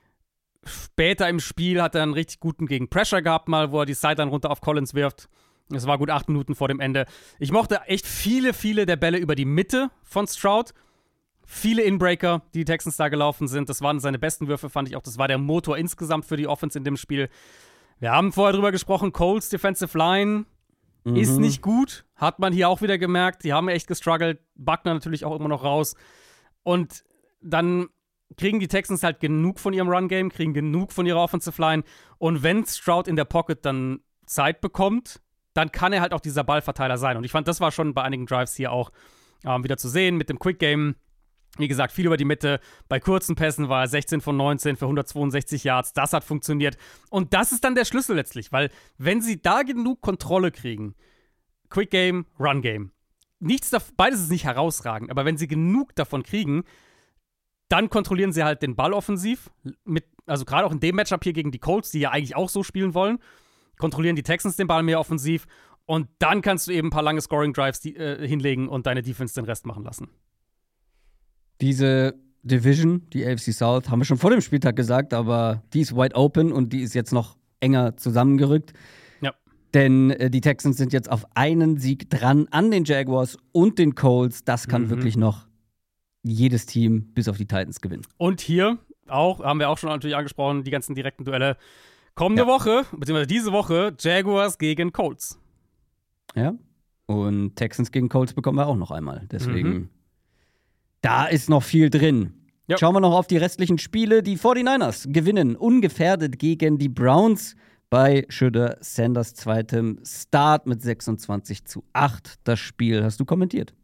Später im Spiel hat er einen richtig guten Gegen-Pressure gehabt, mal, wo er die Sideline runter auf Collins wirft. Das war gut acht Minuten vor dem Ende. Ich mochte echt viele, viele der Bälle über die Mitte von Stroud. Viele Inbreaker, die die Texans da gelaufen sind. Das waren seine besten Würfe, fand ich auch. Das war der Motor insgesamt für die Offense in dem Spiel. Wir haben vorher drüber gesprochen, Colts Defensive Line mhm. ist nicht gut. Hat man hier auch wieder gemerkt. Die haben echt gestruggelt. Buckner natürlich auch immer noch raus. Und dann kriegen die Texans halt genug von ihrem Run-Game, kriegen genug von ihrer Offensive Line. Und wenn Stroud in der Pocket dann Zeit bekommt, dann kann er halt auch dieser Ballverteiler sein. Und ich fand, das war schon bei einigen Drives hier auch ähm, wieder zu sehen mit dem Quick-Game. Wie gesagt, viel über die Mitte. Bei kurzen Pässen war er sechzehn von neunzehn für hundertzweiundsechzig Yards. Das hat funktioniert. Und das ist dann der Schlüssel letztlich, weil wenn sie da genug Kontrolle kriegen, Quick-Game, Run-Game, nichts davon, beides ist nicht herausragend, aber wenn sie genug davon kriegen, dann kontrollieren sie halt den Ball offensiv. Mit, also gerade auch in dem Matchup hier gegen die Colts, die ja eigentlich auch so spielen wollen, kontrollieren die Texans den Ball mehr offensiv. Und dann kannst du eben ein paar lange Scoring-Drives die, äh, hinlegen und deine Defense den Rest machen lassen. Diese Division, die A F C South, haben wir schon vor dem Spieltag gesagt, aber die ist wide open und die ist jetzt noch enger zusammengerückt. Ja. Denn äh, die Texans sind jetzt auf einen Sieg dran an den Jaguars und den Colts. Das kann mhm. wirklich noch jedes Team bis auf die Titans gewinnen. Und hier auch, haben wir auch schon natürlich angesprochen, die ganzen direkten Duelle. Kommende ja. Woche, beziehungsweise diese Woche, Jaguars gegen Colts. Ja. Und Texans gegen Colts bekommen wir auch noch einmal. Deswegen, mhm. da ist noch viel drin. Ja. Schauen wir noch auf die restlichen Spiele. Die forty-niners gewinnen ungefährdet gegen die Browns bei Shedeur Sanders zweitem Start mit sechsundzwanzig zu acht. Das Spiel hast du kommentiert.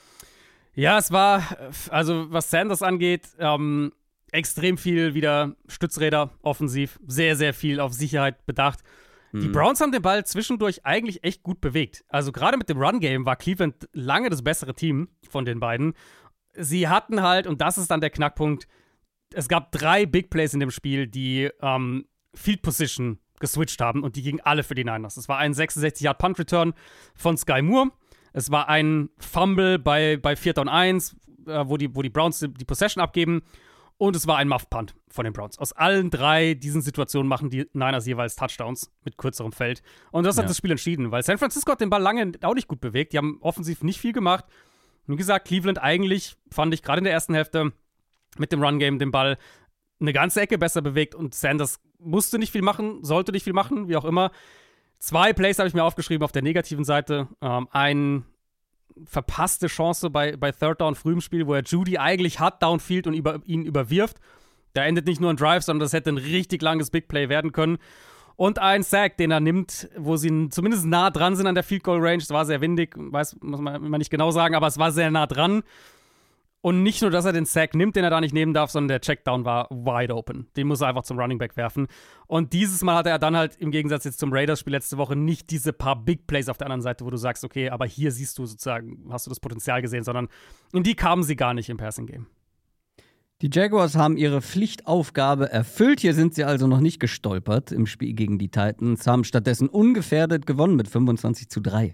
Ja, es war, also was Sanders angeht, ähm, extrem viel wieder Stützräder offensiv. Sehr, sehr viel auf Sicherheit bedacht. Mhm. Die Browns haben den Ball zwischendurch eigentlich echt gut bewegt. Also gerade mit dem Run-Game war Cleveland lange das bessere Team von den beiden. Sie hatten halt, und das ist dann der Knackpunkt, es gab drei Big Plays in dem Spiel, die ähm, Field Position geswitcht haben und die gingen alle für die Niners. Es war ein sechsundsechzig Yard Punt Return von Sky Moore. Es war ein Fumble bei, bei Vierter und Eins, äh, wo, die, wo die Browns die, die Possession abgeben. Und es war ein Muff-Punt von den Browns. Aus allen drei diesen Situationen machen die Niners jeweils Touchdowns mit kürzerem Feld. Und das hat ja. das Spiel entschieden, weil San Francisco hat den Ball lange auch nicht gut bewegt. Die haben offensiv nicht viel gemacht. Wie gesagt, Cleveland eigentlich, fand ich gerade in der ersten Hälfte mit dem Run-Game den Ball eine ganze Ecke besser bewegt. Und Sanders musste nicht viel machen, sollte nicht viel machen, wie auch immer. Zwei Plays habe ich mir aufgeschrieben auf der negativen Seite. Ähm, ein verpasste Chance bei, bei Third Down früh im Spiel, wo er Judy eigentlich hat, Downfield und über, ihn überwirft. Da endet nicht nur ein Drive, sondern das hätte ein richtig langes Big Play werden können. Und ein Sack, den er nimmt, wo sie zumindest nah dran sind an der Field Goal Range. Es war sehr windig, weiß, muss man immer nicht genau sagen, aber es war sehr nah dran. Und nicht nur, dass er den Sack nimmt, den er da nicht nehmen darf, sondern der Checkdown war wide open. Den muss er einfach zum Running Back werfen. Und dieses Mal hatte er dann halt im Gegensatz jetzt zum Raiders-Spiel letzte Woche nicht diese paar Big Plays auf der anderen Seite, wo du sagst, okay, aber hier siehst du sozusagen, hast du das Potenzial gesehen, sondern in die kamen sie gar nicht im Passing-Game. Die Jaguars haben ihre Pflichtaufgabe erfüllt. Hier sind sie also noch nicht gestolpert im Spiel gegen die Titans, haben stattdessen ungefährdet gewonnen mit fünfundzwanzig zu drei.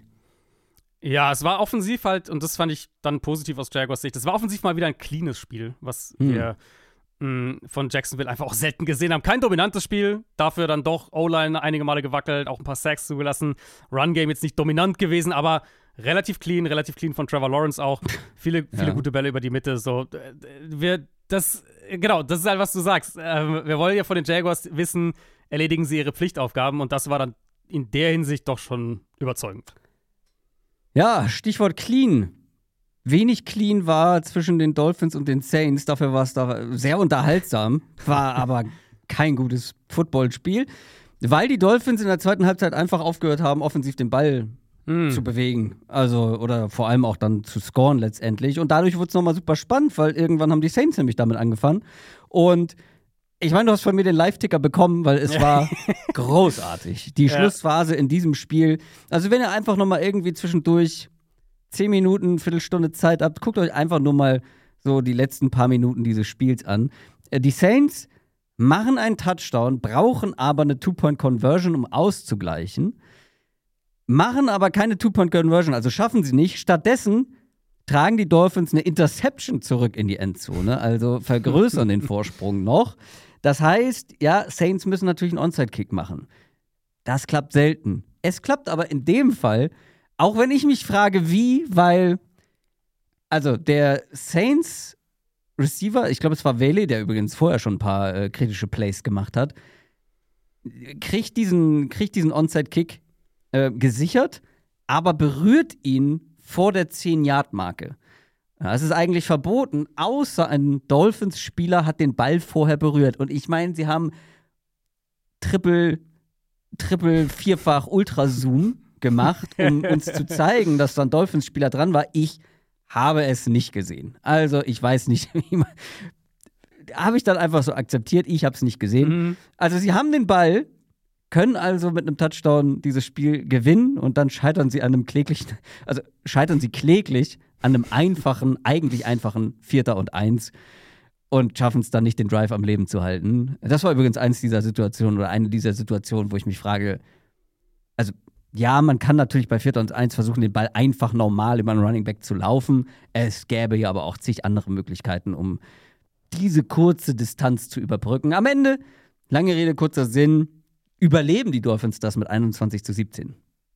Ja, es war offensiv halt, und das fand ich dann positiv aus Jaguars Sicht, es war offensiv mal wieder ein cleanes Spiel, was hm. wir mh, von Jacksonville einfach auch selten gesehen haben. Kein dominantes Spiel, dafür dann doch O-Line einige Male gewackelt, auch ein paar Sacks zugelassen. Run-Game jetzt nicht dominant gewesen, aber relativ clean, relativ clean von Trevor Lawrence auch. Viele, viele ja. gute Bälle über die Mitte, so. Wir, das, genau, das ist halt, was du sagst. Äh, wir wollen ja von den Jaguars wissen, erledigen sie ihre Pflichtaufgaben, und das war dann in der Hinsicht doch schon überzeugend. Ja, Stichwort clean. Wenig clean war zwischen den Dolphins und den Saints. Dafür war es da sehr unterhaltsam. War aber kein gutes Footballspiel, weil die Dolphins in der zweiten Halbzeit einfach aufgehört haben, offensiv den Ball mm. zu bewegen. Also, oder vor allem auch dann zu scoren letztendlich. Und dadurch wurde es nochmal super spannend, weil irgendwann haben die Saints nämlich damit angefangen. Und ich meine, du hast von mir den Live-Ticker bekommen, weil es war großartig. Die ja. Schlussphase in diesem Spiel. Also wenn ihr einfach noch mal irgendwie zwischendurch zehn Minuten, Viertelstunde Zeit habt, guckt euch einfach nur mal so die letzten paar Minuten dieses Spiels an. Die Saints machen einen Touchdown, brauchen aber eine Two-Point-Conversion, um auszugleichen. Machen aber keine Two-Point-Conversion, also schaffen sie nicht. Stattdessen tragen die Dolphins eine Interception zurück in die Endzone, also vergrößern den Vorsprung noch. Das heißt, ja, Saints müssen natürlich einen Onside-Kick machen. Das klappt selten. Es klappt aber in dem Fall, auch wenn ich mich frage, wie, weil, also der Saints Receiver, ich glaube, es war Whaley, der übrigens vorher schon ein paar äh, kritische Plays gemacht hat, kriegt diesen, kriegt diesen Onside-Kick äh, gesichert, aber berührt ihn vor der zehn-Yard-Marke. Ja, es ist eigentlich verboten, außer ein Dolphins-Spieler hat den Ball vorher berührt. Und ich meine, sie haben Triple, Triple, Vierfach Ultrazoom gemacht, um uns zu zeigen, dass da ein Dolphins-Spieler dran war. Ich habe es nicht gesehen. Also, ich weiß nicht, wie man. Habe ich dann einfach so akzeptiert, ich habe es nicht gesehen. Mhm. Also, sie haben den Ball, können also mit einem Touchdown dieses Spiel gewinnen und dann scheitern sie an einem kläglichen, also scheitern sie kläglich an einem einfachen, eigentlich einfachen Vierter und Eins und schaffen es dann nicht, den Drive am Leben zu halten. Das war übrigens eins dieser Situationen oder eine dieser Situationen, wo ich mich frage, also ja, man kann natürlich bei Vierter und Eins versuchen, den Ball einfach normal über einen Running Back zu laufen. Es gäbe ja aber auch zig andere Möglichkeiten, um diese kurze Distanz zu überbrücken. Am Ende, lange Rede, kurzer Sinn, überleben die Dolphins das mit einundzwanzig zu siebzehn.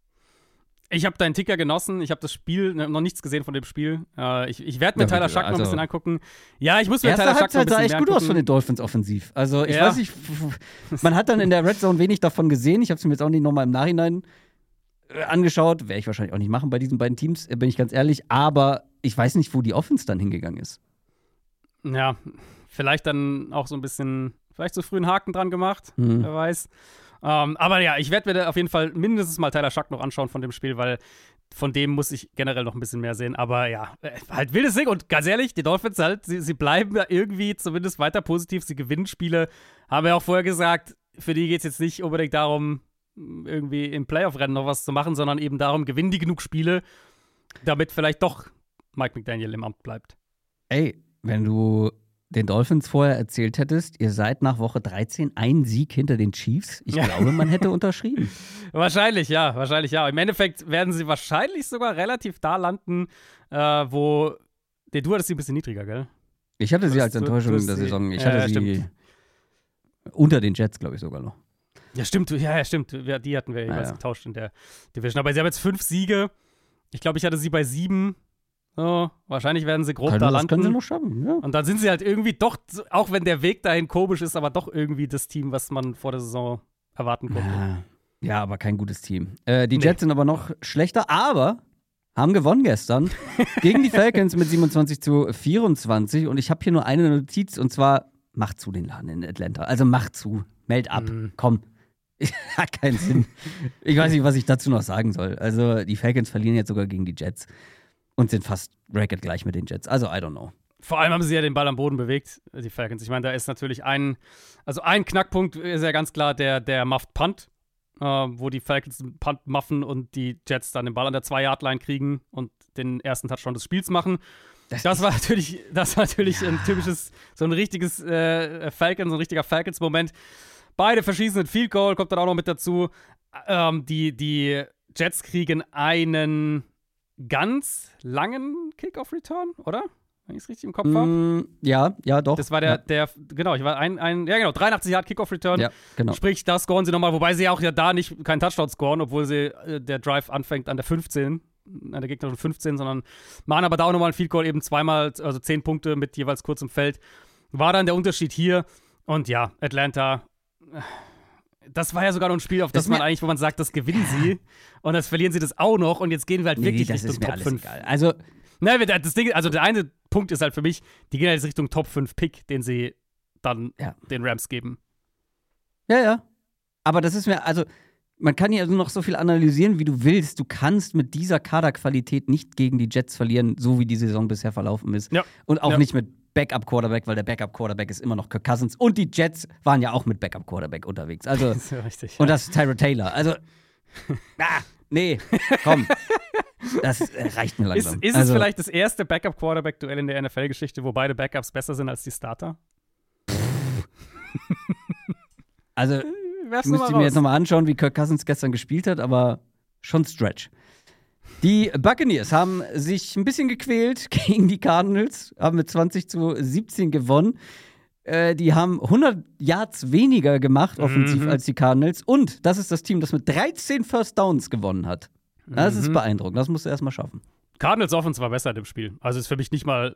Ich habe deinen Ticker genossen. Ich habe das Spiel, noch nichts gesehen von dem Spiel. Äh, ich ich werde mir ja, Tyler Shuck also, noch ein bisschen angucken. Ja, ich muss mir Tyler Shuck noch ein bisschen sah echt gut angucken. Aus von den Dolphins offensiv. Also ich ja. weiß nicht, man hat dann in der Red Zone wenig davon gesehen. Ich habe es mir jetzt auch nicht nochmal im Nachhinein angeschaut. Werde ich wahrscheinlich auch nicht machen bei diesen beiden Teams, bin ich ganz ehrlich. Aber ich weiß nicht, wo die Offense dann hingegangen ist. Ja, vielleicht dann auch so ein bisschen, vielleicht so früh einen Haken dran gemacht. Mhm. Wer weiß. Um, aber ja, ich werde mir auf jeden Fall mindestens mal Tyler Shuck noch anschauen von dem Spiel, weil von dem muss ich generell noch ein bisschen mehr sehen. Aber ja, halt wildes Ding. Und ganz ehrlich, die Dolphins halt, sie, sie bleiben ja irgendwie zumindest weiter positiv. Sie gewinnen Spiele. Haben wir auch vorher gesagt, für die geht es jetzt nicht unbedingt darum, irgendwie im Playoff-Rennen noch was zu machen, sondern eben darum, gewinnen die genug Spiele, damit vielleicht doch Mike McDaniel im Amt bleibt. Ey, wenn du den Dolphins vorher erzählt hättest, ihr seid nach Woche dreizehn ein Sieg hinter den Chiefs, ich glaube, man hätte unterschrieben. Wahrscheinlich, ja, wahrscheinlich, ja. Im Endeffekt werden sie wahrscheinlich sogar relativ da landen, äh, wo, nee, du hattest sie ein bisschen niedriger, gell? Ich hatte sie als Enttäuschung in der Saison. Ich hatte ja, sie stimmt. unter den Jets, glaube ich, sogar noch. Ja, stimmt, ja, ja, stimmt. Die hatten wir jeweils ja, ja. getauscht in der Division. Aber sie haben jetzt fünf Siege. Ich glaube, ich hatte sie bei sieben. So, wahrscheinlich werden sie grob können, da landen. Das können sie noch schaffen, ja. Und dann sind sie halt irgendwie doch, auch wenn der Weg dahin komisch ist, aber doch irgendwie das Team, was man vor der Saison erwarten konnte. Ja, ja, aber kein gutes Team. Äh, die Jets nee. sind aber noch schlechter, aber haben gewonnen gestern gegen die Falcons mit siebenundzwanzig zu vierundzwanzig. Und ich habe hier nur eine Notiz, und zwar, mach zu den Laden in Atlanta. Also mach zu, meld ab, mhm. komm. Hat keinen Sinn. Ich weiß nicht, was ich dazu noch sagen soll. Also die Falcons verlieren jetzt sogar gegen die Jets. Und sind fast Record gleich mit den Jets. Also, I don't know. Vor allem haben sie ja den Ball am Boden bewegt, die Falcons. Ich meine, da ist natürlich ein, also ein Knackpunkt ist ja ganz klar der, der Muffed Punt, äh, wo die Falcons den Punt muffen und die Jets dann den Ball an der zwei-Yard-Line kriegen und den ersten Touchdown des Spiels machen. Das, das war natürlich, das war natürlich ja. ein typisches, so ein richtiges äh, Falcons, so ein richtiger Falcons-Moment. Beide verschießen ein Field Goal, kommt dann auch noch mit dazu. Ähm, die, die Jets kriegen einen ganz langen Kickoff-Return, oder? Wenn ich es richtig im Kopf habe. Mm, ja, ja, doch. Das war der, ja. der, genau, ich war ein, ein ja genau, dreiundachtzig Yard Kickoff-Return. Ja, genau. Sprich, da scoren sie nochmal, wobei sie auch ja da nicht keinen Touchdown scoren, obwohl sie äh, der Drive anfängt an der fünfzehn, an der gegnerischen fünfzehn, sondern machen aber da auch nochmal ein Field Goal, eben zweimal, also zehn Punkte mit jeweils kurzem Feld. War dann der Unterschied hier. Und ja, Atlanta, das war ja sogar noch ein Spiel, auf das, das man eigentlich, wo man sagt, das gewinnen sie. Und das verlieren sie das auch noch. Und jetzt gehen wir halt wirklich nee, Richtung Top fünf. Egal. Also, ne, das Ding, also der eine Punkt ist halt für mich, die gehen jetzt Richtung Top fünf Pick, den sie dann ja. den Rams geben. Ja, ja. Aber das ist mir, also, man kann hier also noch so viel analysieren, wie du willst. Du kannst mit dieser Kaderqualität nicht gegen die Jets verlieren, so wie die Saison bisher verlaufen ist. Ja. Und auch ja. nicht mit Backup-Quarterback, weil der Backup-Quarterback ist immer noch Kirk Cousins. Und die Jets waren ja auch mit Backup-Quarterback unterwegs. Also, das ist ja richtig. Und ja. das ist Tyrod Taylor. Also, ah, nee, komm. Das reicht mir langsam. Ist, ist also, es vielleicht das erste Backup-Quarterback-Duell in der N F L-Geschichte, wo beide Backups besser sind als die Starter? Also, müsste ich mir jetzt nochmal anschauen, wie Kirk Cousins gestern gespielt hat, aber schon Stretch. Die Buccaneers haben sich ein bisschen gequält gegen die Cardinals, haben mit zwanzig zu siebzehn gewonnen. Äh, die haben hundert Yards weniger gemacht offensiv mhm. als die Cardinals. Und das ist das Team, das mit dreizehn First Downs gewonnen hat. Das mhm. ist beeindruckend, das musst du erstmal schaffen. Cardinals Offense war besser im Spiel. Also ist für mich nicht mal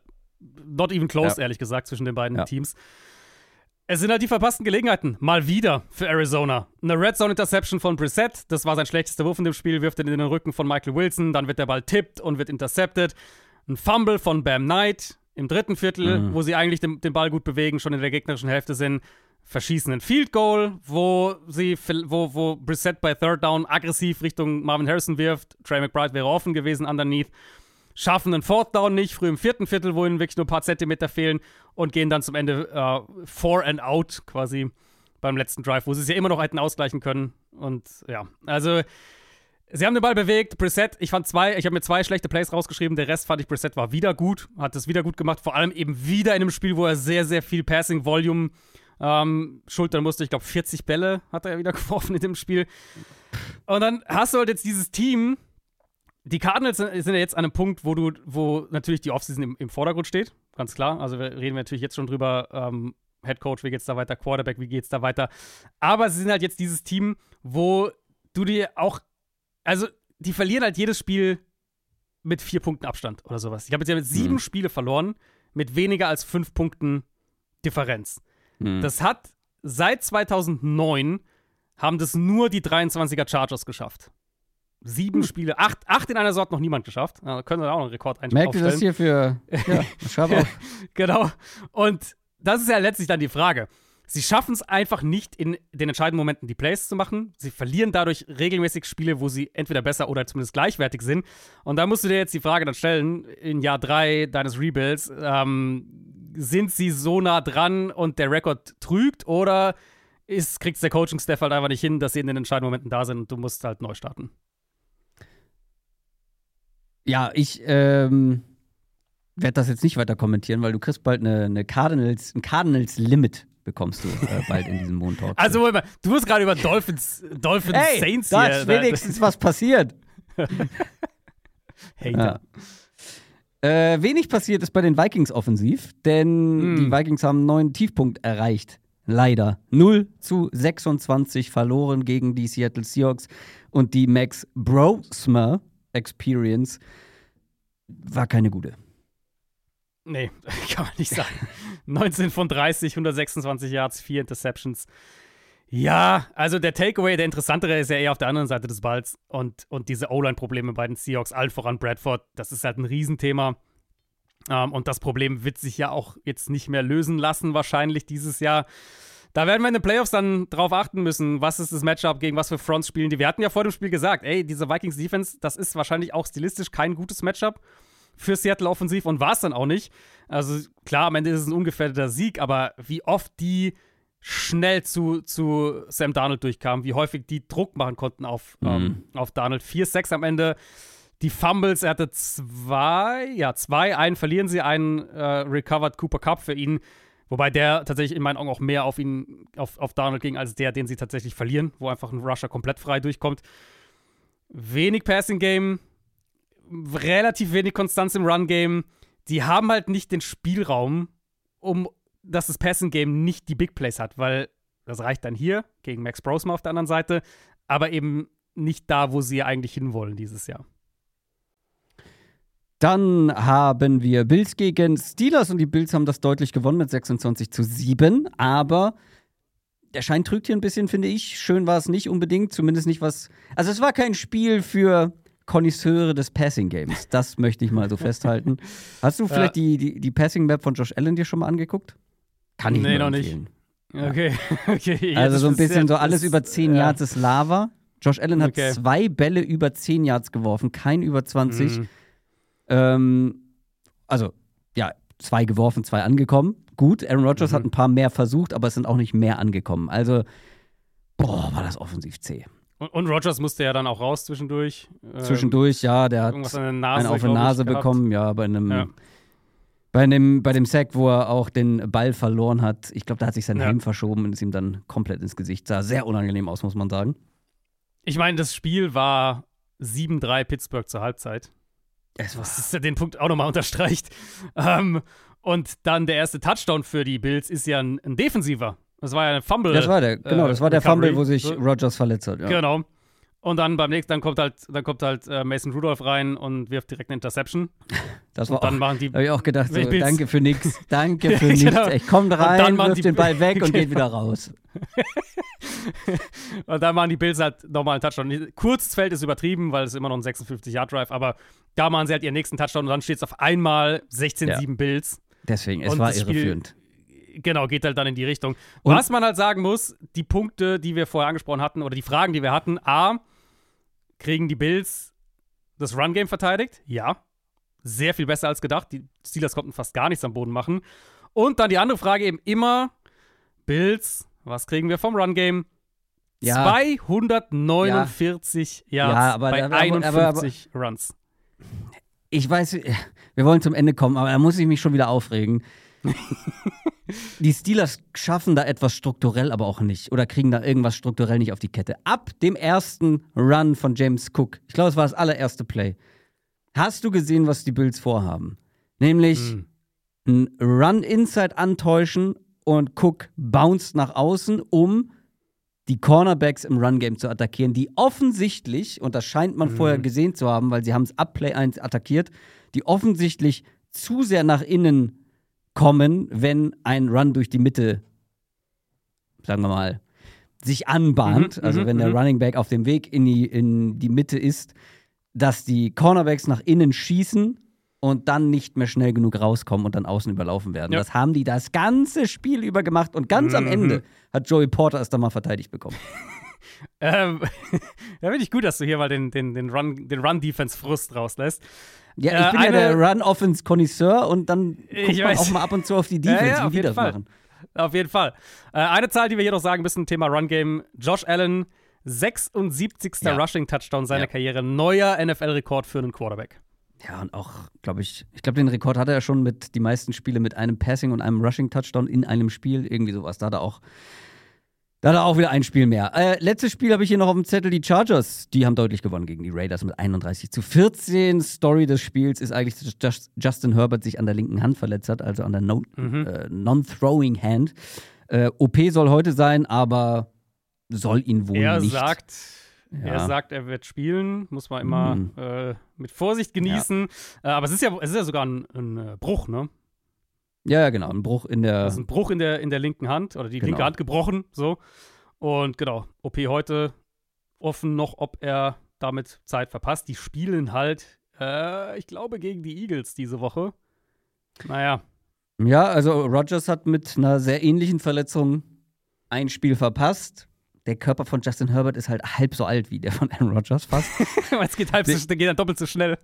not even close, ja. ehrlich gesagt, zwischen den beiden ja. Teams. Es sind halt die verpassten Gelegenheiten. Mal wieder für Arizona. Eine Red Zone Interception von Brissett. Das war sein schlechtester Wurf in dem Spiel. Wirft ihn in den Rücken von Michael Wilson. Dann wird der Ball tippt und wird intercepted. Ein Fumble von Bam Knight im dritten Viertel, mhm. wo sie eigentlich den, den Ball gut bewegen, schon in der gegnerischen Hälfte sind. Verschießen ein Field Goal, wo sie, wo, wo Brissett bei Third Down aggressiv Richtung Marvin Harrison wirft. Trey McBride wäre offen gewesen underneath. Schaffen einen Fourth Down nicht, früh im vierten Viertel, wo ihnen wirklich nur ein paar Zentimeter fehlen und gehen dann zum Ende uh, four and out quasi beim letzten Drive, wo sie es ja immer noch hätten ausgleichen können. Und ja, also sie haben den Ball bewegt. Brissett, ich fand zwei, ich habe mir zwei schlechte Plays rausgeschrieben. Der Rest fand ich, Brissett war wieder gut, hat es wieder gut gemacht. Vor allem eben wieder in einem Spiel, wo er sehr, sehr viel Passing-Volume ähm, schultern musste. Ich glaube, vierzig Bälle hat er ja wieder geworfen in dem Spiel. Und dann hast du halt jetzt dieses Team. Die Cardinals sind ja jetzt an einem Punkt, wo du, wo natürlich die Offseason im, im Vordergrund steht, ganz klar. Also wir reden wir natürlich jetzt schon drüber, ähm, Head Coach, wie geht's da weiter, Quarterback, wie geht's da weiter. Aber sie sind halt jetzt dieses Team, wo du dir auch, also die verlieren halt jedes Spiel mit vier Punkten Abstand oder sowas. Ich habe jetzt ja mit sieben mhm. Spiele verloren, mit weniger als fünf Punkten Differenz. Mhm. Das hat seit zweitausendneun haben das nur die dreiundzwanziger Chargers geschafft. Sieben hm. Spiele, acht, acht in einer Sorte noch niemand geschafft. Da können wir auch noch einen Rekord einstellen. Merkt ihr das hier für, ja, schau auf. Genau. Und das ist ja letztlich dann die Frage. Sie schaffen es einfach nicht, in den entscheidenden Momenten die Plays zu machen. Sie verlieren dadurch regelmäßig Spiele, wo sie entweder besser oder zumindest gleichwertig sind. Und da musst du dir jetzt die Frage dann stellen, in Jahr drei deines Rebuilds, ähm, sind sie so nah dran und der Rekord trügt oder ist, kriegt der Coaching-Staff halt einfach nicht hin, dass sie in den entscheidenden Momenten da sind und du musst halt neu starten? Ja, ich ähm, werde das jetzt nicht weiter kommentieren, weil du kriegst bald eine, eine Cardinals, ein Cardinals-Limit bekommst du äh, bald in diesem Moon-Talk. Also, du musst gerade über Dolphins, Dolphins hey, Saints da hier. ist wenigstens was passiert. Hater. Ja. Äh, wenig passiert ist bei den Vikings offensiv, denn mm. die Vikings haben einen neuen Tiefpunkt erreicht. Leider. null zu sechsundzwanzig verloren gegen die Seattle Seahawks und die Max Brosmer Experience war keine gute. Nee, kann man nicht sagen. neunzehn von dreißig, hundertsechsundzwanzig Yards, vier Interceptions. Ja, also der Takeaway, der interessantere ist ja eher auf der anderen Seite des Balls. Und, und diese O-Line-Probleme bei den Seahawks, allen voran Bradford, das ist halt ein Riesenthema. Um, und das Problem wird sich ja auch jetzt nicht mehr lösen lassen, wahrscheinlich dieses Jahr. Da werden wir in den Playoffs dann drauf achten müssen, was ist das Matchup, gegen was für Fronts spielen die. Wir hatten ja vor dem Spiel gesagt, ey, diese Vikings-Defense, das ist wahrscheinlich auch stilistisch kein gutes Matchup für Seattle offensiv und war es dann auch nicht. Also klar, am Ende ist es ein ungefährdeter Sieg, aber wie oft die schnell zu, zu Sam Darnold durchkamen, wie häufig die Druck machen konnten auf, mhm. ähm, auf Darnold. vier sechs am Ende. Die Fumbles, er hatte zwei, ja, zwei, einen verlieren sie, einen äh, recovered Cooper Kupp für ihn. Wobei der tatsächlich in meinen Augen auch mehr auf ihn, auf, auf Darnold ging, als der, den sie tatsächlich verlieren, wo einfach ein Rusher komplett frei durchkommt. Wenig Passing-Game, relativ wenig Konstanz im Run-Game. Die haben halt nicht den Spielraum, um dass das Passing-Game nicht die Big Plays hat, weil das reicht dann hier gegen Max Brosmer auf der anderen Seite, aber eben nicht da, wo sie eigentlich hinwollen dieses Jahr. Dann haben wir Bills gegen Steelers und die Bills haben das deutlich gewonnen mit sechsundzwanzig zu sieben, aber der Schein trügt hier ein bisschen, finde ich. Schön war es nicht unbedingt, zumindest nicht was. Also, es war kein Spiel für Konnoisseure des Passing Games. Das möchte ich mal so festhalten. Hast du vielleicht ja. die, die, die Passing Map von Josh Allen dir schon mal angeguckt? Kann ich nee, nur noch empfehlen. nicht. Okay, okay. Also, so ein bisschen so alles über zehn Yards ist Lava. Josh Allen hat okay. zwei Bälle über zehn Yards geworfen, kein über zwanzig. Mhm. Ähm, also, ja, zwei geworfen, zwei angekommen. Gut, Aaron Rodgers mhm. hat ein paar mehr versucht, aber es sind auch nicht mehr angekommen. Also, boah, war das offensiv zäh. Und, und Rodgers musste ja dann auch raus zwischendurch. Zwischendurch, ähm, ja, der hat einen auf die Nase bekommen, ja, bei einem, ja. bei einem, bei dem Sack, wo er auch den Ball verloren hat. Ich glaube, da hat sich sein ja. Helm verschoben und ist ihm dann komplett ins Gesicht. Sah sehr unangenehm aus, muss man sagen. Ich meine, das Spiel war sieben drei Pittsburgh zur Halbzeit. Es war das ist ja den Punkt auch nochmal unterstreicht. Ähm, und dann der erste Touchdown für die Bills ist ja ein, ein defensiver. Das war ja ein Fumble. Das war der, genau, das war der äh, Fumble, wo sich Rodgers verletzt hat. Ja. Genau. Und dann beim nächsten, dann kommt halt, dann kommt halt äh, Mason Rudolph rein und wirft direkt eine Interception. Das war und dann auch, machen die, hab ich auch gedacht, so, Bills, danke für nix, danke für nichts. Genau. Ich komm rein, wirf den Ball weg und genau. geht wieder raus. Und dann machen die Bills halt nochmal einen Touchdown. Kurzes Feld ist übertrieben, weil es immer noch ein sechsundfünfzig-Yard-Drive, aber da machen sie halt ihren nächsten Touchdown und dann steht es auf einmal sechzehn sieben ja. Bills. Deswegen, es und war irreführend. Spiel, genau, geht halt dann in die Richtung. Und was man halt sagen muss, die Punkte, die wir vorher angesprochen hatten, oder die Fragen, die wir hatten, A, kriegen die Bills das Run-Game verteidigt? Ja. Sehr viel besser als gedacht. Die Steelers konnten fast gar nichts am Boden machen. Und dann die andere Frage eben immer, Bills, was kriegen wir vom Run-Game? Ja. zweihundertneunundvierzig ja. Yards ja, aber, bei aber, einundfünfzig aber, aber, Runs. Ich weiß, wir wollen zum Ende kommen, aber da muss ich mich schon wieder aufregen. Die Steelers schaffen da etwas strukturell, aber auch nicht. Oder kriegen da irgendwas strukturell nicht auf die Kette. Ab dem ersten Run von James Cook, ich glaube, es war das allererste Play, hast du gesehen, was die Bills vorhaben? Nämlich Mhm. ein Run-Inside antäuschen und Cook bounced nach außen, um die Cornerbacks im Run-Game zu attackieren, die offensichtlich, und das scheint man Mhm. vorher gesehen zu haben, weil sie haben es ab Play eins attackiert, die offensichtlich zu sehr nach innen kommen, wenn ein Run durch die Mitte, sagen wir mal, sich anbahnt, Mhm, also mhm, wenn der mhm. Running Back auf dem Weg in die, in die Mitte ist, dass die Cornerbacks nach innen schießen und dann nicht mehr schnell genug rauskommen und dann außen überlaufen werden. Ja. Das haben die das ganze Spiel über gemacht und ganz am Mhm. Ende hat Joey Porter es dann mal verteidigt bekommen. Ähm, da finde ich gut, dass du hier mal den, den, den Run, den Run-Defense-Frust rauslässt. Ja, ich Äh, bin eine- ja der Run-Offense-Konnoisseur und dann guckt Ich man weiß. auch mal ab und zu auf die Defense, Ja, ja, auf wie die jeden das Fall. machen. Auf jeden Fall. Äh, eine Zahl, die wir hier noch sagen müssen, Thema Run-Game. Josh Allen, sechsundsiebzigster Ja. Rushing-Touchdown seiner Ja. Karriere. Neuer N F L-Rekord für einen Quarterback. Ja, und auch, glaube ich, ich glaube, den Rekord hatte er schon mit die meisten Spiele mit einem Passing und einem Rushing-Touchdown in einem Spiel. Irgendwie sowas. Da hat er auch, da hat er auch wieder ein Spiel mehr. Äh, letztes Spiel habe ich hier noch auf dem Zettel, die Chargers. Die haben deutlich gewonnen gegen die Raiders mit einunddreißig zu vierzehn. Story des Spiels ist eigentlich, dass Just- Justin Herbert sich an der linken Hand verletzt hat, also an der no- Mhm. äh, Non-Throwing Hand. Äh, O P soll heute sein, aber soll ihn wohl Er nicht. sagt, Ja. er sagt, er wird spielen. Muss man immer Mhm. äh, mit Vorsicht genießen. Äh, aber es ist ja, es ist ja sogar ein, ein äh, Bruch, ne? Ja, ja, genau. Ein Bruch in der. Also ein Bruch in der, in der linken Hand oder die Genau. linke Hand gebrochen, so. Und genau, O P heute offen noch, ob er damit Zeit verpasst. Die spielen halt, äh, ich glaube, gegen die Eagles diese Woche. Naja. Ja, also Rodgers hat mit einer sehr ähnlichen Verletzung ein Spiel verpasst. Der Körper von Justin Herbert ist halt halb so alt wie der von Aaron Rodgers fast. Es geht halb so, der geht dann doppelt so schnell.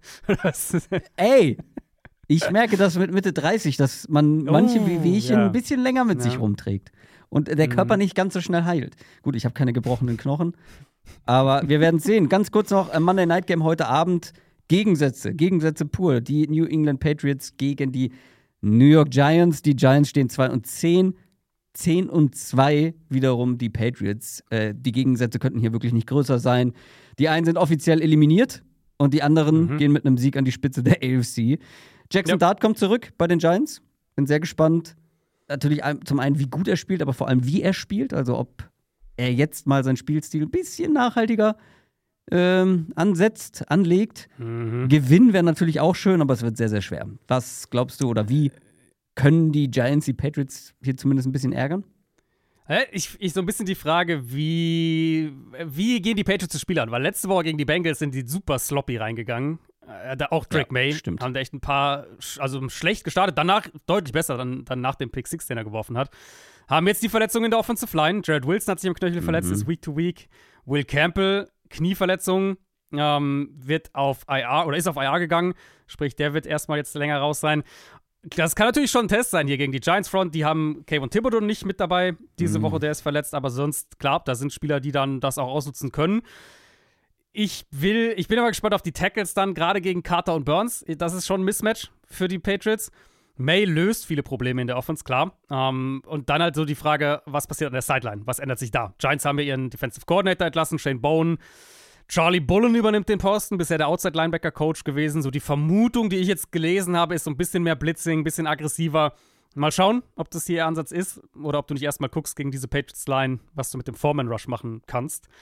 Ey, ich merke das mit Mitte dreißig, dass man manche Oh, Wehwehchen ja. ein bisschen länger mit Ja. sich rumträgt. Und der Mhm. Körper nicht ganz so schnell heilt. Gut, ich habe keine gebrochenen Knochen. Aber wir werden sehen. Ganz kurz noch, ein Monday Night Game heute Abend. Gegensätze, Gegensätze pur. Die New England Patriots gegen die New York Giants. Die Giants stehen zwei und zehn. zehn und zwei wiederum die Patriots. Äh, die Gegensätze könnten hier wirklich nicht größer sein. Die einen sind offiziell eliminiert und die anderen Mhm. gehen mit einem Sieg an die Spitze der A F C. Jackson Ja. Dart kommt zurück bei den Giants. Bin sehr gespannt. Natürlich ein- zum einen, wie gut er spielt, aber vor allem, wie er spielt. Also ob er jetzt mal seinen Spielstil ein bisschen nachhaltiger ähm, ansetzt, anlegt. Mhm. Gewinn wäre natürlich auch schön, aber es wird sehr, sehr schwer. Was glaubst du oder wie können die Giants die Patriots hier zumindest ein bisschen ärgern? Hä? Ich, ich so ein bisschen die Frage, wie, wie gehen die Patriots das Spiel an? Weil letzte Woche gegen die Bengals sind die super sloppy reingegangen. Äh, da auch Drake Ja, May stimmt. haben da echt ein paar, sch- also schlecht gestartet, danach deutlich besser, dann, dann nach dem Pick Six, den er geworfen hat. Haben jetzt die Verletzung in der Offensive Line. Jared Wilson hat sich am Knöchel verletzt, Mhm. ist Week to Week. Will Campbell, Knieverletzung, ähm, wird auf I R oder ist auf I R gegangen. Sprich, der wird erstmal jetzt länger raus sein. Das kann natürlich schon ein Test sein hier gegen die Giants Front. Die haben Kayvon Thibodeau nicht mit dabei diese Mhm. Woche, der ist verletzt, aber sonst, klar, da sind Spieler, die dann das auch ausnutzen können. Ich will, ich bin aber gespannt auf die Tackles dann, gerade gegen Carter und Burns. Das ist schon ein Mismatch für die Patriots. May löst viele Probleme in der Offense, klar. Ähm, und dann halt so die Frage, was passiert an der Sideline? Was ändert sich da? Giants haben ja ihren Defensive Coordinator entlassen, Shane Bowen. Charlie Bullen übernimmt den Posten, bisher der Outside-Linebacker-Coach gewesen. So die Vermutung, die ich jetzt gelesen habe, ist so ein bisschen mehr Blitzing, ein bisschen aggressiver. Mal schauen, ob das hier ihr Ansatz ist oder ob du nicht erstmal guckst gegen diese Patriots-Line, was du mit dem Foreman-Rush machen kannst.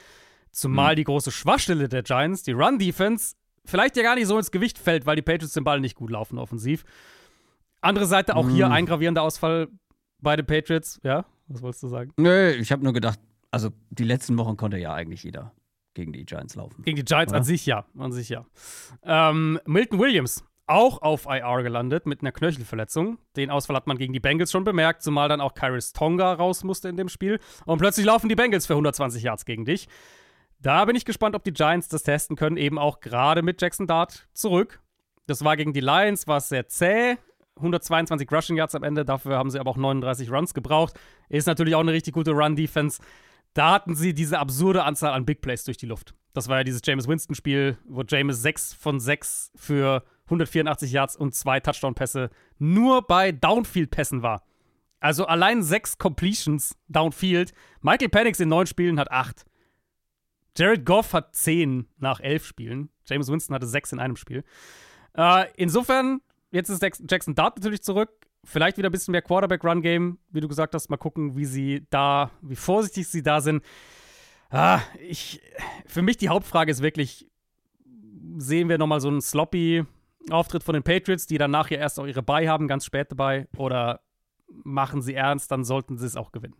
Zumal Mhm. die große Schwachstelle der Giants, die Run-Defense, vielleicht ja gar nicht so ins Gewicht fällt, weil die Patriots den Ball nicht gut laufen offensiv. Andere Seite, auch hier Mhm. ein gravierender Ausfall bei den Patriots. Ja, was wolltest du sagen? Nö, ich habe nur gedacht, also die letzten Wochen konnte ja eigentlich jeder gegen die Giants laufen. Gegen die Giants Oder? an sich ja, an sich ja. Ähm, Milton Williams, auch auf I R gelandet mit einer Knöchelverletzung. Den Ausfall hat man gegen die Bengals schon bemerkt, zumal dann auch Khyiris Tonga raus musste in dem Spiel. Und plötzlich laufen die Bengals für hundertzwanzig Yards gegen dich. Da bin ich gespannt, ob die Giants das testen können, eben auch gerade mit Jackson Dart zurück. Das war gegen die Lions, war es sehr zäh. hundertzweiundzwanzig Rushing Yards am Ende, dafür haben sie aber auch neununddreißig Runs gebraucht. Ist natürlich auch eine richtig gute Run-Defense. Da hatten sie diese absurde Anzahl an Big Plays durch die Luft. Das war ja dieses Jameis Winston-Spiel, wo Jameis sechs von sechs für hundertvierundachtzig Yards und zwei Touchdown-Pässe nur bei Downfield-Pässen war. Also allein sechs Completions Downfield. Michael Penix in neun Spielen hat acht. Jared Goff hat zehn nach elf Spielen. Jameis Winston hatte sechs in einem Spiel. Äh, insofern, jetzt ist Jackson Dart natürlich zurück. Vielleicht wieder ein bisschen mehr Quarterback-Run-Game, wie du gesagt hast. Mal gucken, wie sie da, wie vorsichtig sie da sind. Ah, ich, für mich die Hauptfrage ist wirklich, sehen wir nochmal so einen sloppy Auftritt von den Patriots, die dann nachher erst auch ihre Bye haben, ganz spät dabei, oder machen sie ernst, dann sollten sie es auch gewinnen.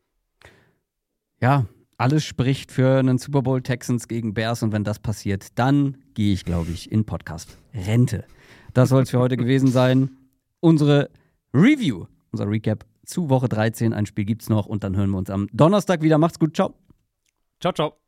Ja, alles spricht für einen Super Bowl Texans gegen Bears und wenn das passiert, dann gehe ich, glaube ich, in Podcast Rente. Das soll es für heute gewesen sein. Unsere Review, unser Recap zu Woche dreizehn. Ein Spiel gibt's noch und dann hören wir uns am Donnerstag wieder. Macht's gut, ciao. Ciao, ciao.